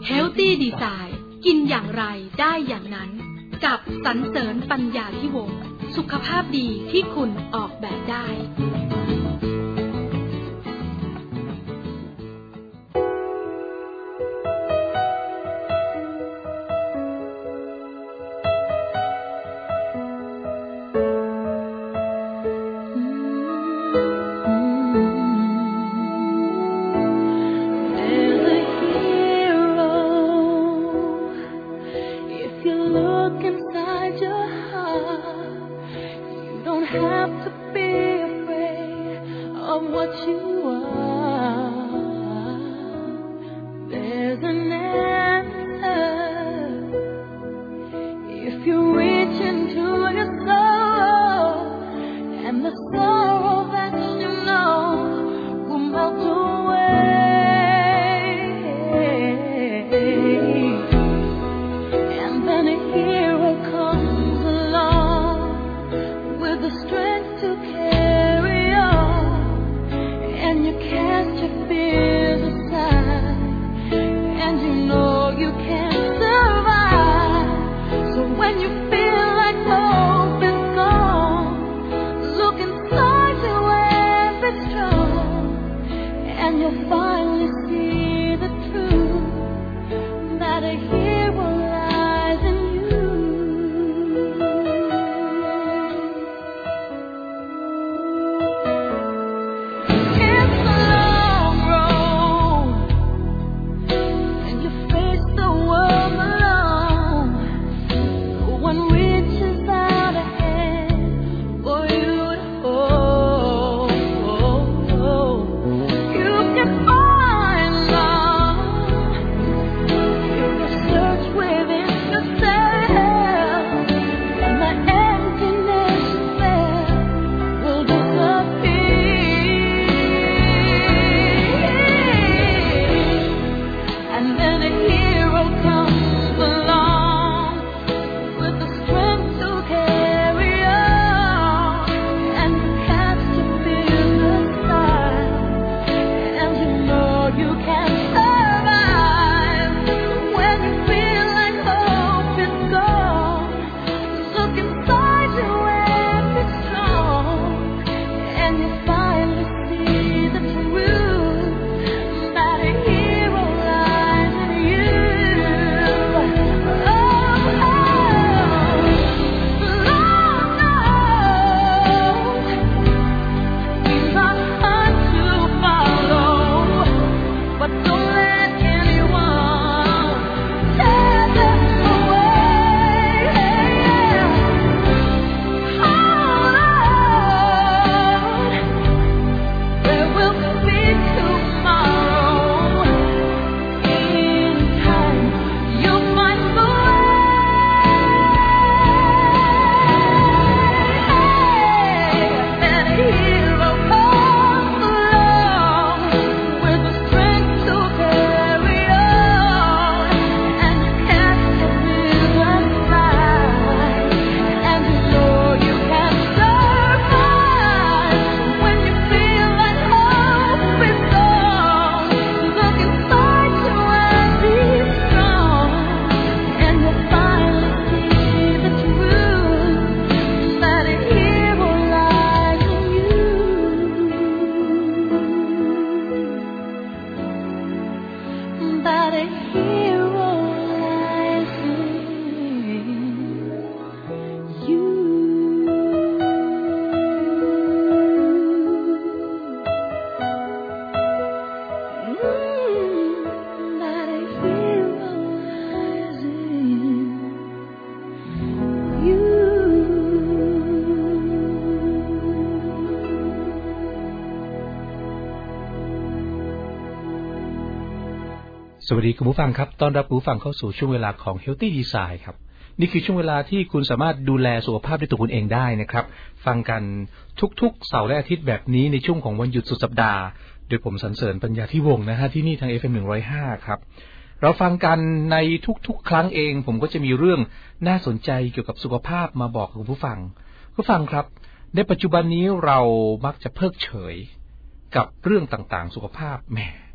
Healthy Design กินอย่างไรได้อย่างนั้นกับสรรเสริญปัญญาธิวงศ์สุขภาพดีที่คุณออกแบบได้สวัสดีคุณผู้ฟังครับต้อนรับคุณผู้ฟังเข้าสู่ช่วงเวลาของ Healthy Design ครับนี่คือช่วงเวลาที่คุณสามารถดูแลสุขภาพด้วยตัวคุณเองได้นะครับฟังกันทุกๆเสาร์และอาทิตย์แบบนี้ในช่วงของวันหยุดสุดสัปดาห์โดยผมสรรเสริญปัญญาธิวงศ์นะฮะที่นี่ทาง FM 105ครับเราฟังกันในทุกๆครั้งเองผมก็จะมีเรื่องน่าสนใจเกี่ยวกับสุขภาพมาบอกกับคุณผู้ฟังครับในปัจจุบันนี้เรามักจะเพิกเฉยกับเรื่องต่างๆสุขภาพแหม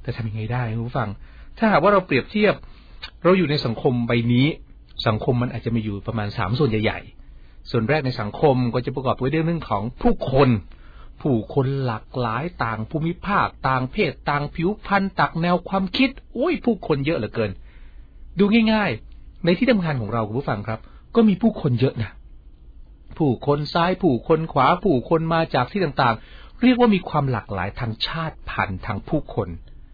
แต่ทำยังไงได้คุณผู้ฟังถ้าหากว่าเราเปรียบเทียบเราอยู่ในสังคมใบนี้สังคมมันอาจจะมีอยู่ประมาณ3ส่วนใหญ่ๆส่วนแรกในสังคมก็จะประกอบไปด้วยเรื่องของผู้คนหลากหลายต่างภูมิภาคต่างเพศต่างผิวพรรณต่างแนวความคิดผู้คนเยอะเหลือเกินดูง่ายๆในที่ทำงานของเราคุณผู้ฟังครับก็มีผู้คนเยอะนะผู้คนซ้ายผู้คนขวาผู้คนมาจากที่ต่างๆเรียกว่ามีความหลากหลายทางชาติพันธุ์ทางผู้คน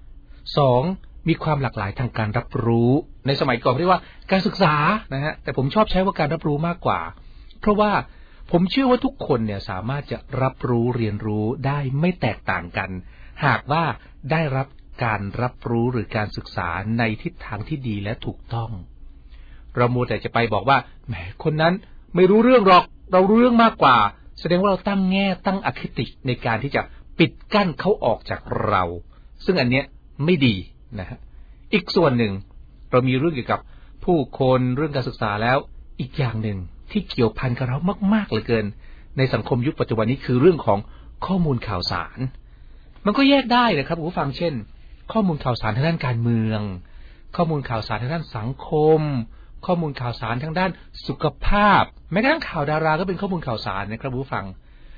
2มีความหลากหลายทางการรับรู้ในสมัยก่อนเรียกว่าการศึกษานะฮะแต่ผมชอบใช้ว่าการรับรู้มากกว่าเพราะว่าผมเชื่อว่าทุกคนเนี่ยสามารถจะรับรู้เรียนรู้ได้ไม่แตกต่างกันหากว่าได้รับการรับรู้หรือการศึกษาในทิศทางที่ดีและถูกต้องเรามัวแต่จะไปบอกว่าแหมคนนั้นไม่รู้เรื่องหรอกเรารู้เรื่องมากกว่าแสดงว่าเราตั้งแง่ตั้งอคติในการที่จะปิดกั้นเขาออกจากเราซึ่งอันเนี้ยไม่ดีนะฮะอีกส่วนหนึ่งเรามีเรื่องเกี่ยวกับผู้คนเรื่องการศึกษาแล้วอีกอย่างหนึ่งที่เกี่ยวพันกับเรามากๆเหลือเกินในสังคมยุคปัจจุบันนี้คือเรื่องของข้อมูลข่าวสารมันก็แยกได้นะครับผู้ฟังเช่นข้อมูลข่าวสารทางด้านการเมืองข้อมูลข่าวสารทางด้านสังคมข้อมูลข่าวสารทางด้านสุขภาพแม้กระทั่งข่าวดาราก็เป็นข้อมูลข่าวสารนะครับผู้ฟัง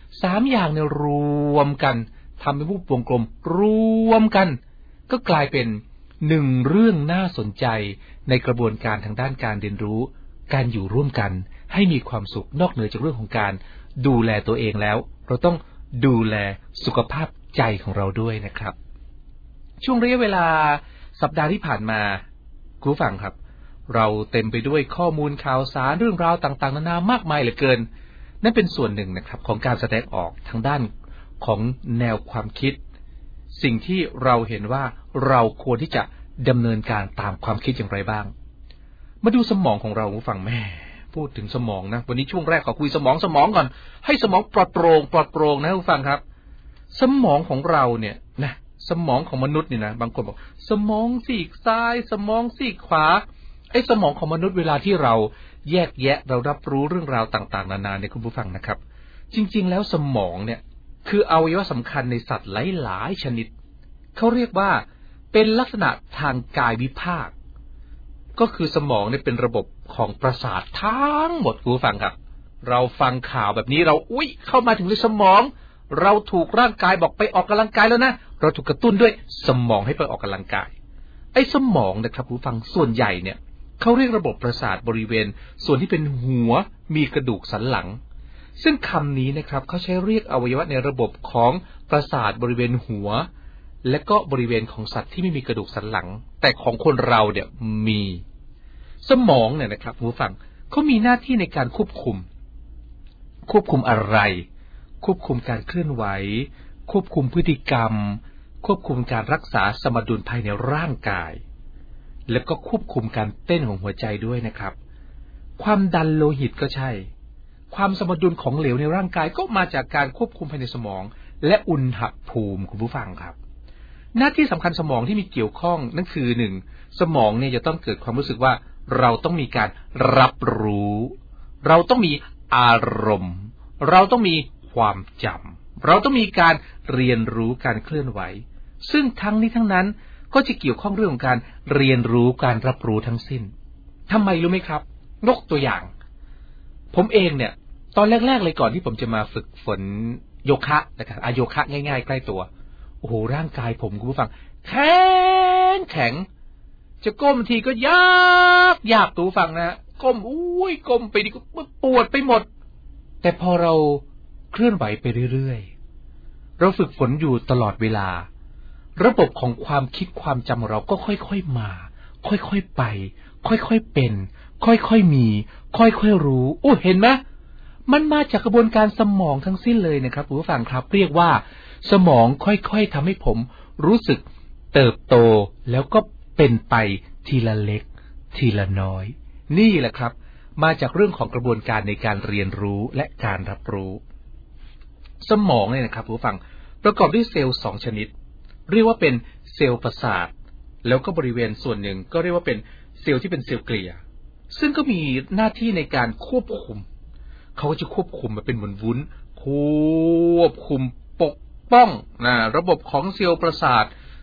3อย่างเนี่ยรวมกันทำเป็นรูปวงกลมรวมกันก็กลายเป็น1เรื่องน่าสนใจในกระบวนการทางด้านการเรียนรู้การอยู่ร่วมกันให้มีความสุขนอกเหนือจากเรื่องของการดูแลตัวเองแล้วเราต้องดูแลสุขภาพใจของเราด้วยนะครับช่วงระยะเวลาสัปดาห์ที่ผ่านมาคุณผู้ฟังครับเราเต็มไปด้วยข้อมูลข่าวสารเรื่องราวต่างๆนานามากมายเหลือเกินนั่นเป็นส่วนหนึ่งนะครับของการแสดงออกทางด้านของแนวความคิดสิ่งที่เราเห็นว่าเราควรที่จะดำเนินการตามความคิดอย่างไรบ้างมาดูสมองของเราผู้ฟังแม่พูดถึงสมองนะวันนี้ช่วงแรกขอคุยสมองก่อนให้สมองปลอดโปร่งนะผู้ฟังครับสมองของเราเนี่ยนะสมองของมนุษย์นี่นะบางคนบอกสมองซีกซ้ายสมองซีกขวาไอ้สมองของมนุษย์เวลาที่เราแยกแยะเรารับรู้เรื่องราวต่างๆนานาเนี่ยคุณผู้ฟังนะครับจริงๆแล้วสมองเนี่ยคืออวัยวะสำคัญในสัตว์หลายๆชนิดเขาเรียกว่าเป็นลักษณะทางกายวิภาคก็คือสมองเนี่ยเป็นระบบของประสาททั้งหมดคุณผู้ฟังครับเราฟังข่าวแบบนี้เราเข้ามาถึงในสมองเราถูกร่างกายบอกไปออกกำลังกายแล้วนะเราถูกกระตุ้นด้วยสมองให้ไปออกกำลังกายไอ้สมองนะครับผู้ฟังส่วนใหญ่เนี่ยเขาเรียกระบบประสาทบริเวณส่วนที่เป็นหัวมีกระดูกสันหลังซึ่งคำนี้นะครับเขาใช้เรียกอวัยวะในระบบของประสาทบริเวณหัวและก็บริเวณของสัตว์ที่ไม่มีกระดูกสันหลังแต่ของคนเราเนี่ยมีสมองเนี่ยนะครับผู้ฟังเขามีหน้าที่ในการควบคุมอะไรควบคุมการเคลื่อนไหวควบคุมพฤติกรรมควบคุมการรักษาสมดุลภายในร่างกายแล้วก็ควบคุมการเต้นของหัวใจด้วยนะครับความดันโลหิตก็ใช่ความสมดุลของเหลวในร่างกายก็มาจากการควบคุมภายในสมองและอุณหภูมิคุณผู้ฟังครับหน้าที่สำคัญสมองที่มีเกี่ยวข้องนั่นคือ1สมองเนี่ยจะต้องเกิดความรู้สึกว่าเราต้องมีการรับรู้เราต้องมีอารมณ์เราต้องมีความจำเราต้องมีการเรียนรู้การเคลื่อนไหวซึ่งทั้งนี้ทั้งนั้นก็จะเกี่ยวข้องเรื่องของการเรียนรู้การรับรู้ทั้งสิ้นทำไมรู้ไหมครับยกตัวอย่างผมเองเนี่ยตอนแรกๆเลยก่อนที่ผมจะมาฝึกฝนโยคะนะครับโยคะง่ายๆใกล้ตัวโอ้โหร่างกายผมคุณผู้ฟังแข็งจะก้มทีก็ยากคุณผู้ฟังนะก้มก้มไปดิปวดไปหมดแต่พอเราเคลื่อนไหวไปเรื่อยๆเราฝึกฝนอยู่ตลอดเวลาระบบของความคิดความจำของเราก็ค่อยๆมาค่อยๆไปค่อยๆเป็นค่อยๆมีค่อยๆรู้เห็นไหมมันมาจากกระบวนการสมองทั้งสิ้นเลยนะครับผู้ฟังครับเรียกว่าสมองค่อยๆทำให้ผมรู้สึกเติบโตแล้วก็เป็นไปทีละเล็กทีละน้อยนี่แหละครับมาจากเรื่องของกระบวนการในการเรียนรู้และการรับรู้สมองเนี่ยนะครับผู้ฟังประกอบด้วยเซลล์2ชนิดเรียกว่าเป็นเซลล์ประสาทแล้วก็บริเวณส่วนหนึ่งก็เรียกว่าเป็นเซลล์ที่เป็นเซลล์เกลียซึ่งก็มีหน้าที่ในการควบคุมเขาก็จะควบคุมมาเป็นวุ้นควบคุมปกป้องระบบของเซลล์ประสาท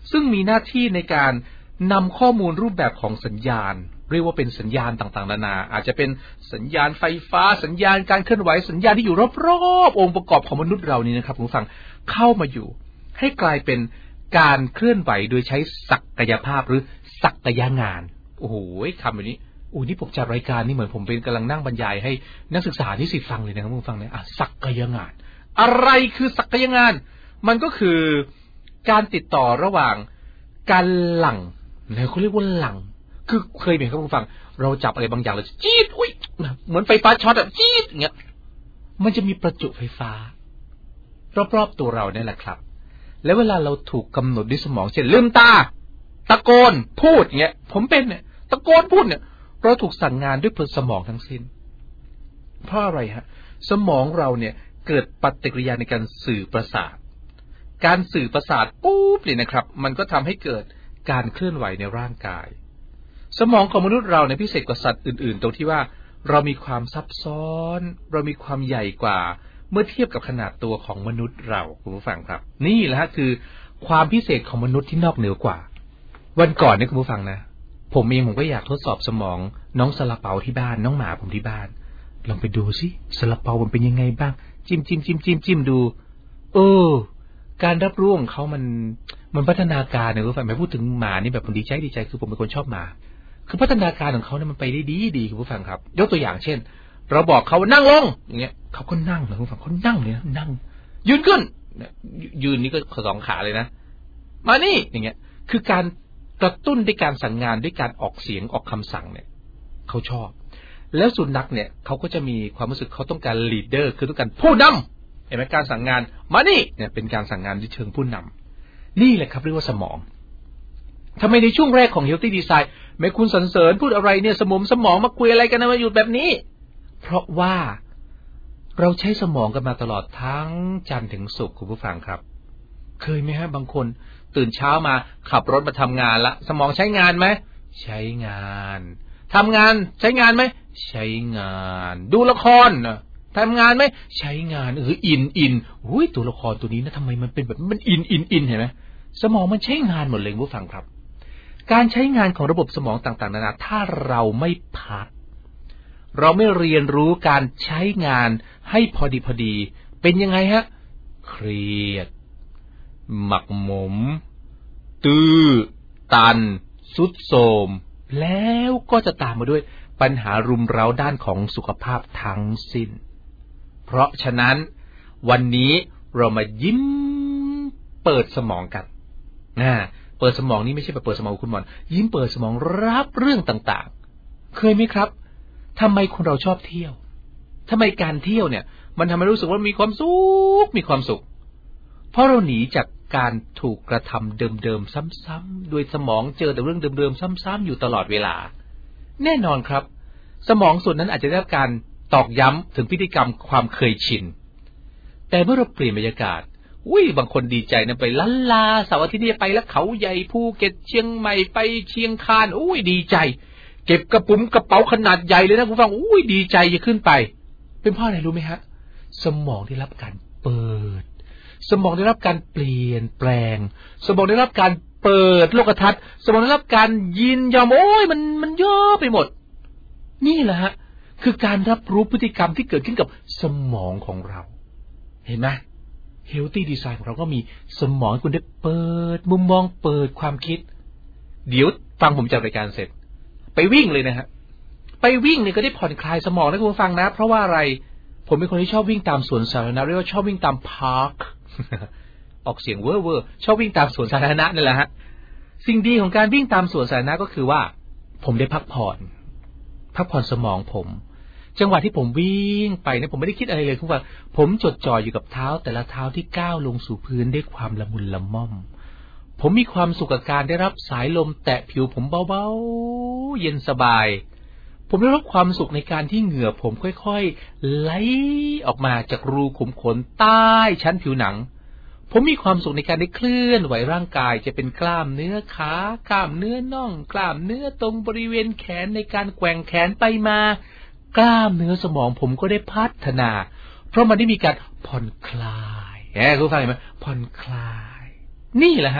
ซึ่งมีหน้าที่ในการนำข้อมูลรูปแบบของสัญญาณเรียกว่าเป็นสัญญาณต่างๆนานาอาจจะเป็นสัญญาณไฟฟ้าสัญญาณการเคลื่อนไหวสัญญาณที่อยู่รอบๆองค์ประกอบของมนุษย์เรานี่นะครับคุณผู้ฟังเข้ามาอยู่ให้กลายเป็นการเคลื่อนไหวโดยใช้ศักยภาพหรือศักยงานโอ้โหคำแบบนี้นี่ผมจัดรายการนี่เหมือนผมเป็นกำลังนั่งบรรยายให้นักศึกษานิสิตฟังเลยนะครับคุณผู้ฟังเนี่ยศักยงานอะไรคือศักยงานมันก็คือการติดต่อระหว่างการหลั่งแล้วเขาเรียกว่าหลั่งคือเคยเห็นครับคุณฟังเราจับอะไรบางอย่างแล้วจี๊ดอุ้ยเหมือนไฟฟ้าช็อตจี๊ดอย่างเงี้ยมันจะมีประจุไฟฟ้ารอบๆตัวเราเนี่ยแหละครับแล้วเวลาเราถูกกำหนดด้วยสมองเช่นลืมตาตะโกนพูดเงี้ยผมเป็นเนี่ยตะโกนพูดเนี่ยเราถูกสั่งงานด้วยสมองทั้งสิ้นเพราะอะไรฮะสมองเราเนี่ยเกิดปฏิกิริยาในการสื่อประสาทการสื่อประสาทปุ๊บเนี่ยนะครับมันก็ทำให้เกิดการเคลื่อนไหวในร่างกายสมองของมนุษย์เราเนี่ยพิเศษกว่าสัตว์อื่นๆตรงที่ว่าเรามีความซับซ้อนเรามีความใหญ่กว่าเมื่อเทียบกับขนาดตัวของมนุษย์เราคุณผู้ฟังครับนี่แหละฮะคือความพิเศษของมนุษย์ที่นอกเหนือกว่าวันก่อนเนี่ยคุณผู้ฟังนะผมก็อยากทดสอบสมองน้องซาลาเปาที่บ้านน้องหมาผมที่บ้านลองไปดูสิซาลาเปามันเป็นยังไงบ้างจิ้มดูการรับรู้ของเขามันพัฒนาการเนี่ยคุณผู้ฟังไม่พูดถึงหมานี่แบบผมดีใจคือผมเป็นคนชอบหมาคือพัฒนาการของเขาเนี่ยมันไปได้ดีคุณผู้ฟังครับยกตัวอย่างเช่นเราบอกเขาว่านั่งลงอย่างเงี้ยเขาก็นั่งนะคุณผู้ฟังเขานั่งเลยนะนั่งยืนขึ้นยืนนี่ก็สองขาเลยนะมานี่อย่างเงี้ยคือการกระตุ้นด้วยการสั่งงานด้วยการออกเสียงออกคำสั่งเนี่ยเขาชอบแล้วสุนัขเนี่ยเขาก็จะมีความรู้สึกเขาต้องการลีดเดอร์คือต้องการผู้นำเห็นไหมการสั่งงานมานี่เนี่ยเป็นการสั่งงานที่เชิงผู้นำนี่แหละครับเรียกว่าสมองทำไมในช่วงแรกของ Healthy Design แม้คุณสรรเสริญพูดอะไรเนี่ยสมองมาคุยอะไรกันนะมาอยู่แบบนี้เพราะว่าเราใช้สมองกันมาตลอดทั้งจันทร์ถึงศุกร์คุณผู้ฟังครับเคยไหมฮะบางคนตื่นเช้ามาขับรถมาทำงานละสมองใช้งานไหมใช้งานทำงานใช้งานไหมใช้งานดูละครทำงานไหมใช้งานอินหุ้ยตัวละครตัวนี้นะทำไมมันเป็นแบบมันอินเห็นไหมสมองมันใช้งานหมดเลยคุณผู้ฟังครับการใช้งานของระบบสมองต่างๆนานาถ้าเราไม่พักเราไม่เรียนรู้การใช้งานให้พอดีเป็นยังไงฮะเครียดหมักหมมตื้อตันสุดโทรมแล้วก็จะตามมาด้วยปัญหารุมเร้าด้านของสุขภาพทั้งสิ้นเพราะฉะนั้นวันนี้เรามายิ้มเปิดสมองกันเปิดสมองนี่ไม่ใช่แบบเปิดสมองคุณหมอยิ้มเปิดสมองรับเรื่องต่างๆเคยไหมครับทำไมคนเราชอบเที่ยวทำไมการเที่ยวเนี่ยมันทำให้รู้สึกว่ามีความสุขเพราะเราหนีจากการถูกกระทำเดิมๆซ้ำๆโดยสมองเจอแต่เรื่องเดิมๆซ้ำๆอยู่ตลอดเวลาแน่นอนครับสมองส่วนนั้นอาจจะได้รับการตอกย้ำถึงพฤติกรรมความเคยชินแต่เมื่อเราเปลี่ยนบรรยากาศบางคนดีใจนะไปล้านลาเสาร์อาทิตย์นี้ไปแล้วเขาใหญ่ภูเก็ตเชียงใหม่ไปเชียงคานดีใจเก็บกระปุ้มกระเป๋าขนาดใหญ่เลยนะคุณฟังดีใจจะขึ้นไปเป็นเพราะอะไรรู้ไหมฮะสมองได้รับการเปิดสมองได้รับการเปลี่ยนแปลงสมองได้รับการเปิดโลกทัศน์สมองได้รับการยินยอมมันเยอะไปหมดนี่แหละฮะคือการรับรู้พฤติกรรมที่เกิดขึ้นกับสมองของเราเห็นไหม Healthy Design ของเราก็มีสมองให้คุณได้เปิดมุมมองเปิดความคิดเดี๋ยวฟังผมจัดรายการเสร็จไปวิ่งเลยนะฮะไปวิ่งเนี่ยก็ได้ผ่อนคลายสมองนะคุณผู้ฟังนะเพราะว่าอะไรผมเป็นคนที่ชอบวิ่งตามสวนสาธารณะเรียกว่าชอบวิ่งตามพาร์ค ออกเสียงเว่อร์ชอบวิ่งตามสวนสาธารณะนั่นแหละฮะสิ่งดีของการวิ่งตามสวนสาธารณะก็คือว่าผมได้พักผ่อนสมองผมจังหวะที่ผมวิ่งไปเนี่ยผมไม่ได้คิดอะไรเลยคุณว่าผมจดจ่ออยู่กับเท้าแต่ละเท้าที่ก้าวลงสู่พื้นด้วยความละมุนละม่อมผมมีความสุขกับการได้รับสายลมแตะผิวผมเบาๆเย็นสบายผมได้รับความสุขในการที่เหงื่อผมค่อยๆไหลออกมาจากรูขุมขนใต้ชั้นผิวหนังผมมีความสุขในการได้เคลื่อนไหวร่างกายจะเป็นกล้ามเนื้อขากล้ามเนื้อน่องกล้ามเนื้อตรงบริเวณแขนในการแกว่งแขนไปมากล้ามเนื้อสมองผมก็ได้พัฒนาเพราะมันได้มีการผ่อนคลายคุณฟังเห็นไหมผ่อนคลายนี่แหละฮะ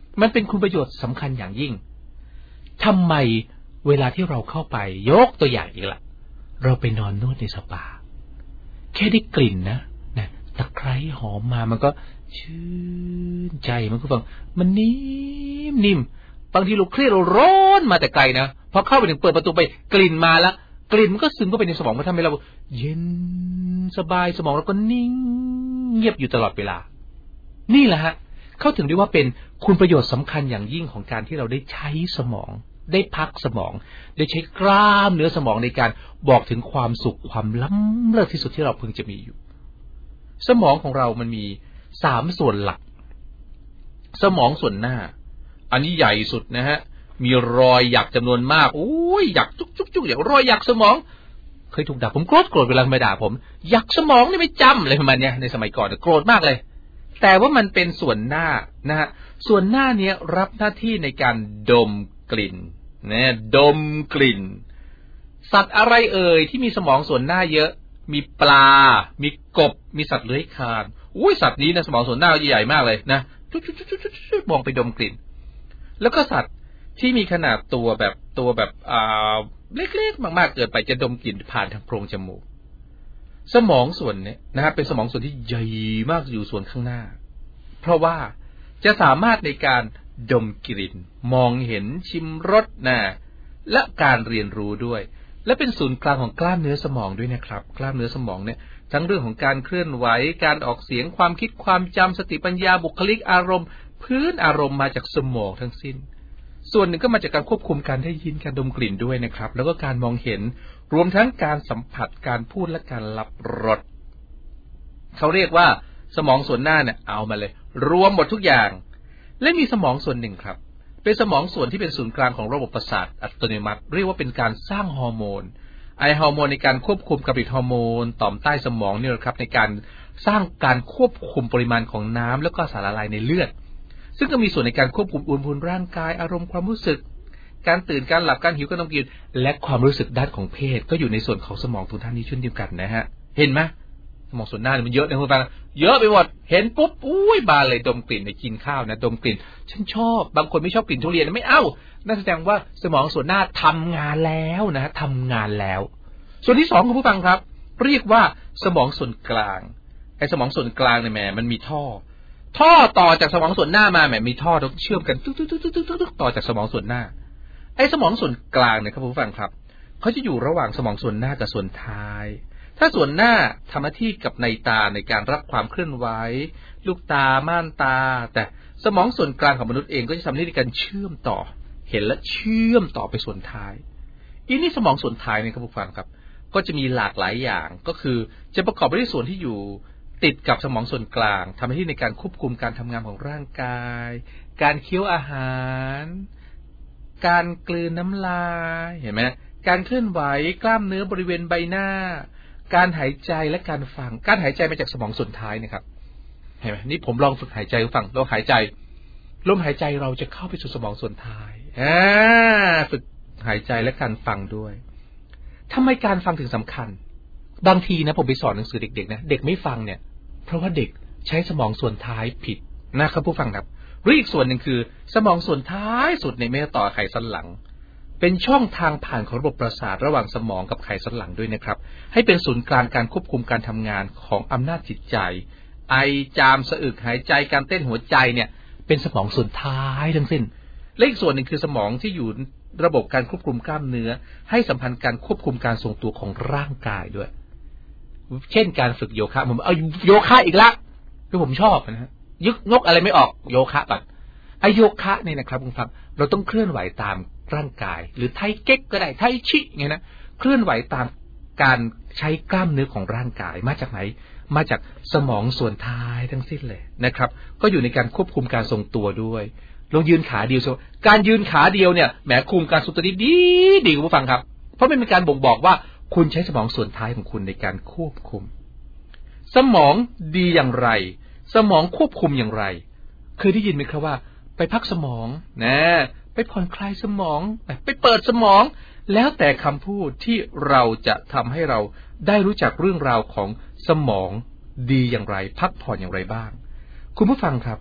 มันเป็นคุณประโยชน์สำคัญอย่างยิ่งทำไมเวลาที่เราเข้าไปยกตัวอย่างอีกละเราไปนอนนวดในสปาแค่ได้กลิ่นนะตะไคร้หอมมามันก็ชื่นใจมันก็ฟังมันนิ่มบางทีเราเครียดเราร้อนมาแต่ไกลนะพอเข้าไปถึงเปิดประตูไปกลิ่นมาแล้วกลิ่นมันก็ซึมเข้าไปในสมองมันทำให้เราเย็นสบายสมองเราก็นิ่งเงียบอยู่ตลอดเวลานี่แหละฮะเขาถึงได้ว่าเป็นคุณประโยชน์สำคัญอย่างยิ่งของการที่เราได้ใช้สมองได้พักสมองได้ใช้กล้ามเนื้อสมองในการบอกถึงความสุขความล้ำเลิศที่สุดที่เราพึงจะมีอยู่สมองของเรามันมี3ส่วนหลักสมองส่วนหน้าอันนี้ใหญ่สุดนะฮะมีรอยหยักจำนวนมากโอ้ยหยักจุกอย่างรอยหยักสมองเคยถูกด่าผมโกรธเวลาไม่ด่าผมหยักสมองนี่ไม่จำอะไรประมาณนี้ในสมัยก่อนโกรธมากเลยแต่ว่ามันเป็นส่วนหน้านะฮะส่วนหน้านี้รับหน้าที่ในการดมกลิ่นนะดมกลิ่นสัตว์อะไรที่มีสมองส่วนหน้าเยอะมีปลามีกบมีสัตว์เลื้อยคลานอุ้ยสัตว์นี้นะสมองส่วนหน้าใหญ่มากเลยนะมองไปดมกลิ่นแล้วก็สัตว์ที่มีขนาดตัวแบบเล็กๆมากๆเกินไปจะดมกลิ่นผ่านทางโพรงจมูกสมองส่วนนี้นะฮะเป็นสมองส่วนที่ใหญ่มากอยู่ส่วนข้างหน้าเพราะว่าจะสามารถในการดมกลิ่นมองเห็นชิมรสและการเรียนรู้ด้วยและเป็นศูนย์กลางของกล้ามเนื้อสมองด้วยนะครับกล้ามเนื้อสมองเนี่ยทั้งเรื่องของการเคลื่อนไหวการออกเสียงความคิดความจำสติปัญญาบุคลิกอารมณ์พื้นอารมณ์มาจากสมองทั้งสิ้นส่วนหนึ่งก็มาจากการควบคุมการได้ยินการดมกลิ่นด้วยนะครับแล้วก็การมองเห็นรวมทั้งการสัมผัสการพูดและการรับรสเขาเรียกว่าสมองส่วนหน้าเนี่ยเอามาเลยรวมหมดทุกอย่างและมีสมองส่วนหนึ่งครับเป็นสมองส่วนที่เป็นศูนย์กลางของระบบประสาทอัตโนมัติเรียกว่าเป็นการสร้างฮอร์โมนฮอร์โมนในการควบคุมการผลิตฮอร์โมนต่อมใต้สมองนี่แหละครับในการสร้างการควบคุมปริมาณของน้ำแล้วก็สารละลายในเลือดซึ่งก็มีส่วนในการควบคุมอุณหภูมิร่างกายอารมณ์ความรู้สึกการตื่นการหลับการหิวการนอนกินและความรู้สึกด้านของเพศก็อยู่ในส่วนของสมองทุกท่านนี้เช่นเดียวกันนะฮะเห็นไหมสมองส่วนหน้ามันเยอะนะคุณฟังเยอะไปหมดเห็นปุ๊บอุ้ยบานเลยดมกลิ่นในกินข้าวนะดมกลิ่นฉันชอบบางคนไม่ชอบกลิ่นทุเรียนไม่เอ้านั่นแสดงว่าสมองส่วนหน้าทำงานแล้วนะทำงานแล้วส่วนที่2คุณผู้ฟังครับเรียกว่าสมองส่วนกลางไอ้สมองส่วนกลางเนี่ยแหมมันมีท่อต่อจากสมองส่วนหน้ามาแหมมีท่อต้องเชื่อมกันตึ๊กต่อจากสมองส่วนหน้าไอ้สมองส่วนกลางเนี่ยครับคุณผู้ฟังครับเขาจะอยู่ระหว่างสมองส่วนหน้ากับส่วนท้ายถ้าส่วนหน้าทำหน้าที่กับในตาในการรับความเคลื่อนไหวลูกตาม่านตาแต่สมองส่วนกลางของมนุษย์เองก็จะทำหน้าที่ในการเชื่อมต่อเห็นและเชื่อมต่อไปส่วนท้ายนี่สมองส่วนท้ายเนี่ยครับคุณผู้ฟังครับก็จะมีหลากหลายอย่างก็คือจะประกอบไปด้วยส่วนที่อยู่ติดกับสมองส่วนกลางทำหน้าที่ในการควบคุมการทำงานของร่างกายการเคี้ยวอาหารการกลืนน้ำลายเห็นไหมการเคลื่อนไหวกล้ามเนื้อบริเวณใบหน้าการหายใจและการฟังการหายใจมาจากสมองส่วนท้ายนะครับเห็นไหมนี่ผมลองฝึกหายใจฟังเราหายใจลมหายใจเราจะเข้าไปสู่สมองส่วนท้ายฝึกหายใจและการฟังด้วยทำไมการฟังถึงสำคัญบางทีนะผมไปสอนหนังสือเด็กๆนะเด็กไม่ฟังเนี่ยเพราะว่าเด็กใช้สมองส่วนท้ายผิดนะครับผู้ฟังครับหรืออีกส่วนหนึ่งคือสมองส่วนท้ายสุดในไม่ต่อไขสันหลังเป็นช่องทางผ่านของระบบประสาทระหว่างสมองกับไขสันหลังด้วยนะครับให้เป็นศูนย์กลางการควบคุมการทำงานของอำนาจจิตใจไอจามสะอึกหายใจการเต้นหัวใจเนี่ยเป็นสมองส่วนท้ายทั้งสิ้นและอีกส่วนหนึ่งคือสมองที่อยู่ระบบการควบคุมกล้ามเนื้อให้สัมพันธ์การควบคุมการทรงตัวของร่างกายด้วยเช่นการฝึกโยคะผมเอาโยคะอีกละคือผมชอบนะฮะยกอะไรไม่ออกโยคะก่อนไอโยคะเนี่ยนะครับคุณฟังเราต้องเคลื่อนไหวตามร่างกายหรือไทเก๊กก็ได้ไทชิไงนะเคลื่อนไหวตามการใช้กล้ามเนื้อของร่างกายมาจากไหนมาจากสมองส่วนท้ายทั้งสิ้นเลยนะครับก็อยู่ในการควบคุมการทรงตัวด้วยลงยืนขาเดียวการยืนขาเดียวเนี่ยแหมคุมการทรงตัวดีคุณผู้ฟังครับเพราะมันเป็นการบ่งบอกว่าคุณใช้สมองส่วนท้ายของคุณในการควบคุมสมองดีอย่างไรสมองควบคุมอย่างไรเคยได้ยินไหมครับว่าไปพักสมองนะไปผ่อนคลายสมองไปเปิดสมองแล้วแต่คำพูดที่เราจะทำให้เราได้รู้จักเรื่องราวของสมองดีอย่างไรพักผ่อนอย่างไรบ้างคุณผู้ฟังครับ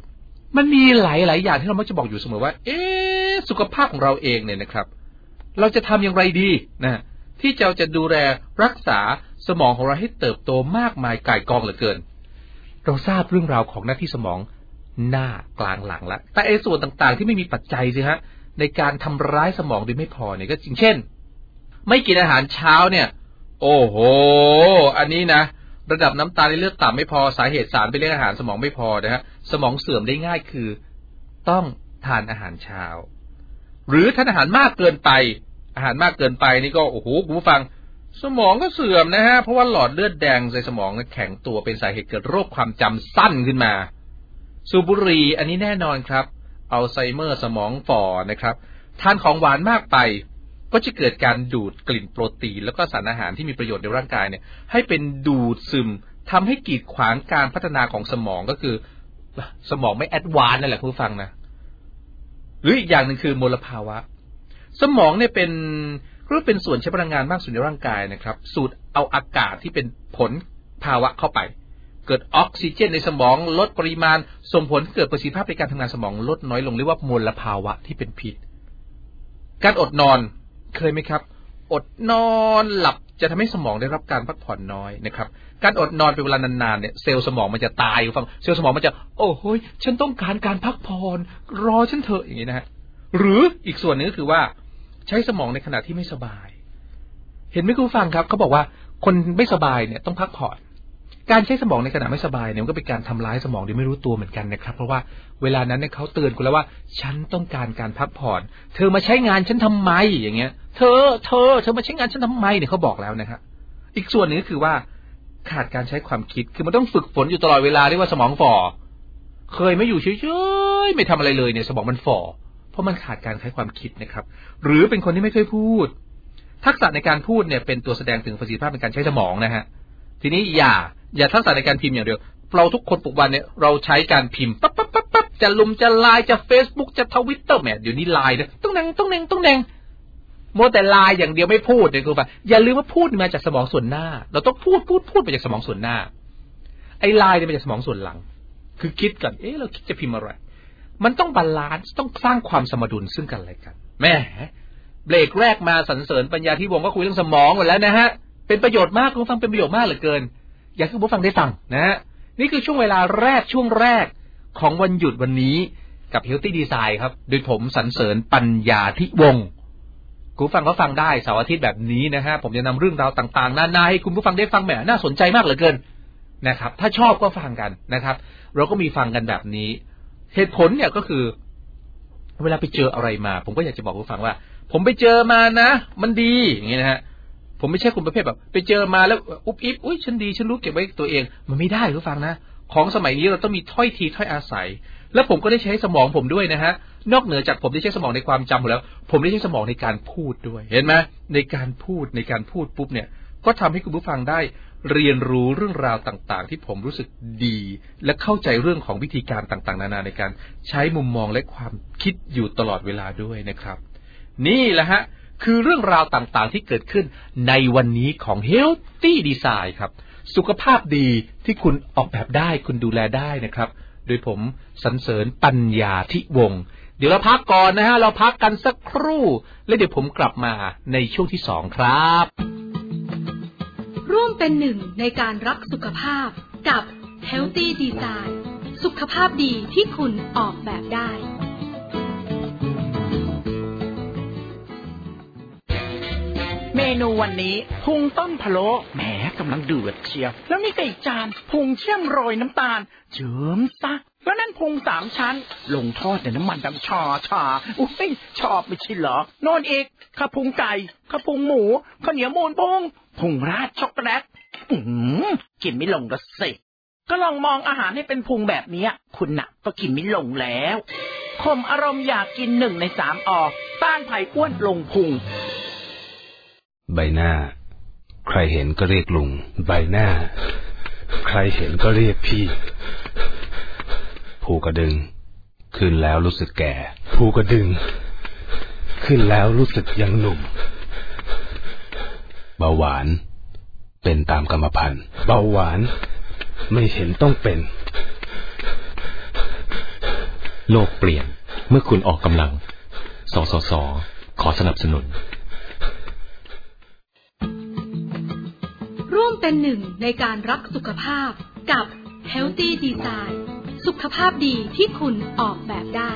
มันมีหลายอย่างที่เรามักจะบอกอยู่เสมอว่าสุขภาพของเราเองเนี่ยนะครับเราจะทำอย่างไรดีนะที่จะดูแลรักษาสมองของเราให้เติบโตมากมายก่ายกองเหลือเกินเราทราบเรื่องราวของหน้าที่สมองหน้ากลางหลังแล้วแต่ส่วนต่างๆที่ไม่มีปัจจัยสิฮะในการทำร้ายสมองโดยไม่พอเนี่ยก็จริงเช่นไม่กินอาหารเช้าเนี่ยโอ้โหอันนี้นะระดับน้ำตาลในเลือดต่ำไม่พอสาเหตุสารไปเลี้ยงอาหารสมองไม่พอนะฮะสมองเสื่อมได้ง่ายคือต้องทานอาหารเช้าหรือทานอาหารมากเกินไปอาหารมากเกินไปนี่ก็โอ้โหคุณผู้ฟังสมองก็เสื่อมนะฮะเพราะว่าหลอดเลือดแดงในสมองแข็งตัวเป็นสาเหตุเกิดโรคความจำสั้นขึ้นมาสูบบุหรี่อันนี้แน่นอนครับอัลไซเมอร์สมองฝ่อนะครับทานของหวานมากไปก็จะเกิดการดูดกลิ่นโปรตีนแล้วก็สารอาหารที่มีประโยชน์ในร่างกายเนี่ยให้เป็นดูดซึมทำให้กีดขวางการพัฒนาของสมองก็คือสมองไม่แอดวานซ์นั่นแหละคุณผู้ฟังนะหรืออีกอย่างหนึ่งคือมลภาวะสมองเนี่ยเป็นส่วนใช้พลังงานมากสุดในร่างกายนะครับสูดเอาอากาศที่เป็นผลภาวะเข้าไปเกิดออกซิเจนในสมองลดปริมาณส่งผลเกิดประสิทธิภาพในการทำงานสมองลดน้อยลงเรียกว่ามลภาวะที่เป็นพิษการอดนอนเคยไหมครับอดนอนหลับจะทำให้สมองได้รับการพักผ่อนน้อยนะครับการอดนอนเป็นเวลานานๆเนี่ยเซลล์สมองมันจะตายฟังเซลล์สมองมันจะโอ้โหฉันต้องการการพักผ่อนรอฉันเถอะอย่างนี้นะฮะหรืออีกส่วนนึงก็คือว่าใช้สมองในขณะที่ไม่สบายเห็นไหมคุณฟังครับเขาบอกว่าคนไม่สบายเนี่ยต้องพักผ่อนการใช้สมองในขณะไม่สบายเนี่ยมันก็เป็นการทำร้ายสมองโดยไม่รู้ตัวเหมือนกันนะครับเพราะว่าเวลานั้นเนี่ยเขาเตือนคุณแล้วว่าฉันต้องการการพักผ่อนเธอมาใช้งานฉันทำไมอย่างเงี้ยเธอมาใช้งานฉันทำไมเนี่ยเขาบอกแล้วนะครับอีกส่วนหนึ่งก็คือว่าขาดการใช้ความคิดคือมันต้องฝึกฝนอยู่ตลอดเวลาเรียกว่าสมองฝ่อเคยไม่อยู่เฉยๆไม่ทำอะไรเลยเนี่ยสมองมันฝ่อเพราะมันขาดการใช้ความคิดนะครับหรือเป็นคนที่ไม่เคยพูดทักษะในการพูดเนี่ยเป็นตัวแสดงถึงประสิทธิภาพในการใช้สมองนะฮะทีนี้อย่าทักษะในการพิมพ์อย่างเดียวเราทุกคนทุกวันเนี่ยเราใช้การพิมพ์ปั๊บจะจะไลน์จะ Facebook จะ Twitter แหมเดี๋ยวนี้ไลน์เนี่ยต้องแดงโมแต่ไลน์อย่างเดียวไม่พูดเนี่ยคุณผู้ฟังอย่าลืมว่าพูดมาจากสมองส่วนหน้าเราต้องพูดไปจากสมองส่วนหน้าไอ้ไลน์เนี่ยมาจากสมองส่วนหลังคือคิดก่อนเราคิดจะพิมพ์อะไรมันต้องบาลานซ์ต้องสร้างความสมดุลซึ่งกันและกันแม่เบรกแรกมาสรรเสริญปัญญาที่วงก็คุยเรื่องสมองหมดแล้วนะฮะเป็นประโยชน์มากคุณผู้ฟังเป็นประโยชน์มากเหลือเกินอยากให้คุณผู้ฟังได้ฟังนะฮะนี่คือช่วงเวลาแรกช่วงแรกของวันหยุดวันนี้กับ Healthy Design ครับโดยผมสรรเสริญปัญญาที่วงคุณผู้ฟังก็ฟังได้เสาร์อาทิตย์แบบนี้นะฮะผมจะนำเรื่องราวต่างๆนานาให้คุณผู้ฟังได้ฟังแบบน่าสนใจมากเหลือเกินนะครับถ้าชอบก็ฟังกันนะครับเราก็มีฟังกันแบบนี้เหตุผลเนี่ยก็คือเวลาไปเจออะไรมาผมก็อยากจะบอกคุณผู้ฟังว่าผมไปเจอมานะมันดีอย่างงี้นะฮะผมไม่ใช่คนประเภทแบบไปเจอมาแล้วอุ๊บอิ๊บอุ๊ยฉันดีฉันรู้เก็บไว้ตัวเองมันไม่ได้คุณฟังนะของสมัยนี้เราต้องมีถ้อยทีถ้อยอาศัยแล้วผมก็ได้ใช้สมองผมด้วยนะฮะนอกเหนือจากผมได้ใช้สมองในความจำแล้วผมได้ใช้สมองในการพูดด้วยเห็นไหมในการพูดปุ๊บเนี่ยก็ทำให้คุณผู้ฟังได้เรียนรู้เรื่องราวต่างๆที่ผมรู้สึกดีและเข้าใจเรื่องของวิธีการต่างๆนานาในการใช้มุมมองและความคิดอยู่ตลอดเวลาด้วยนะครับนี่แหละฮะคือเรื่องราวต่างๆที่เกิดขึ้นในวันนี้ของ Healthy Design ครับสุขภาพดีที่คุณออกแบบได้คุณดูแลได้นะครับโดยผมสรรเสริญปัญญาธิวงศ์เดี๋ยวเราพักก่อนนะฮะเราพักกันสักครู่แล้วเดี๋ยวผมกลับมาในช่วงที่2ครับร่วมเป็นหนึ่งในการรักสุขภาพกับ Healthy Design สุขภาพดีที่คุณออกแบบได้เมนูวันนี้พุงต้นพะโล้แหมกำลังเดือดเชียวแล้วนี่ก็อีกจานพุงเชี่ยมโรยน้ำตาลเจิมซะแล้วนั่นพุง3 ชั้นลงทอดในน้ำมันดังชาอุ้ยชอบไม่ใช่เหรอโน่นอีกข้าวพุงไก่ข้าวพุงหมูข้าวเหนียวมูนพุงราดช็อกโกแลตกินไม่ลงก็สิก็ลองมองอาหารให้เป็นพุงแบบนี้คุณน่ะก็กินไม่ลงแล้วข่มอารมณ์อยากกิน1 ใน 3ออกต้านไผ่อ้วนลงพุงใบหน้าใครเห็นก็เรียกลุงใบหน้าใครเห็นก็เรียกพี่ภูกระดึงขึ้นแล้วรู้สึกแก่ภูกระดึงขึ้นแล้วรู้สึกยังหนุ่มเบาหวานเป็นตามกรรมพันธุ์เบาหวานไม่เห็นต้องเป็นโลกเปลี่ยนเมื่อคุณออกกำลังสสส.ขอสนับสนุนร่วมเป็นหนึ่งในการรักสุขภาพกับ Healthy Design สุขภาพดีที่คุณออกแบบได้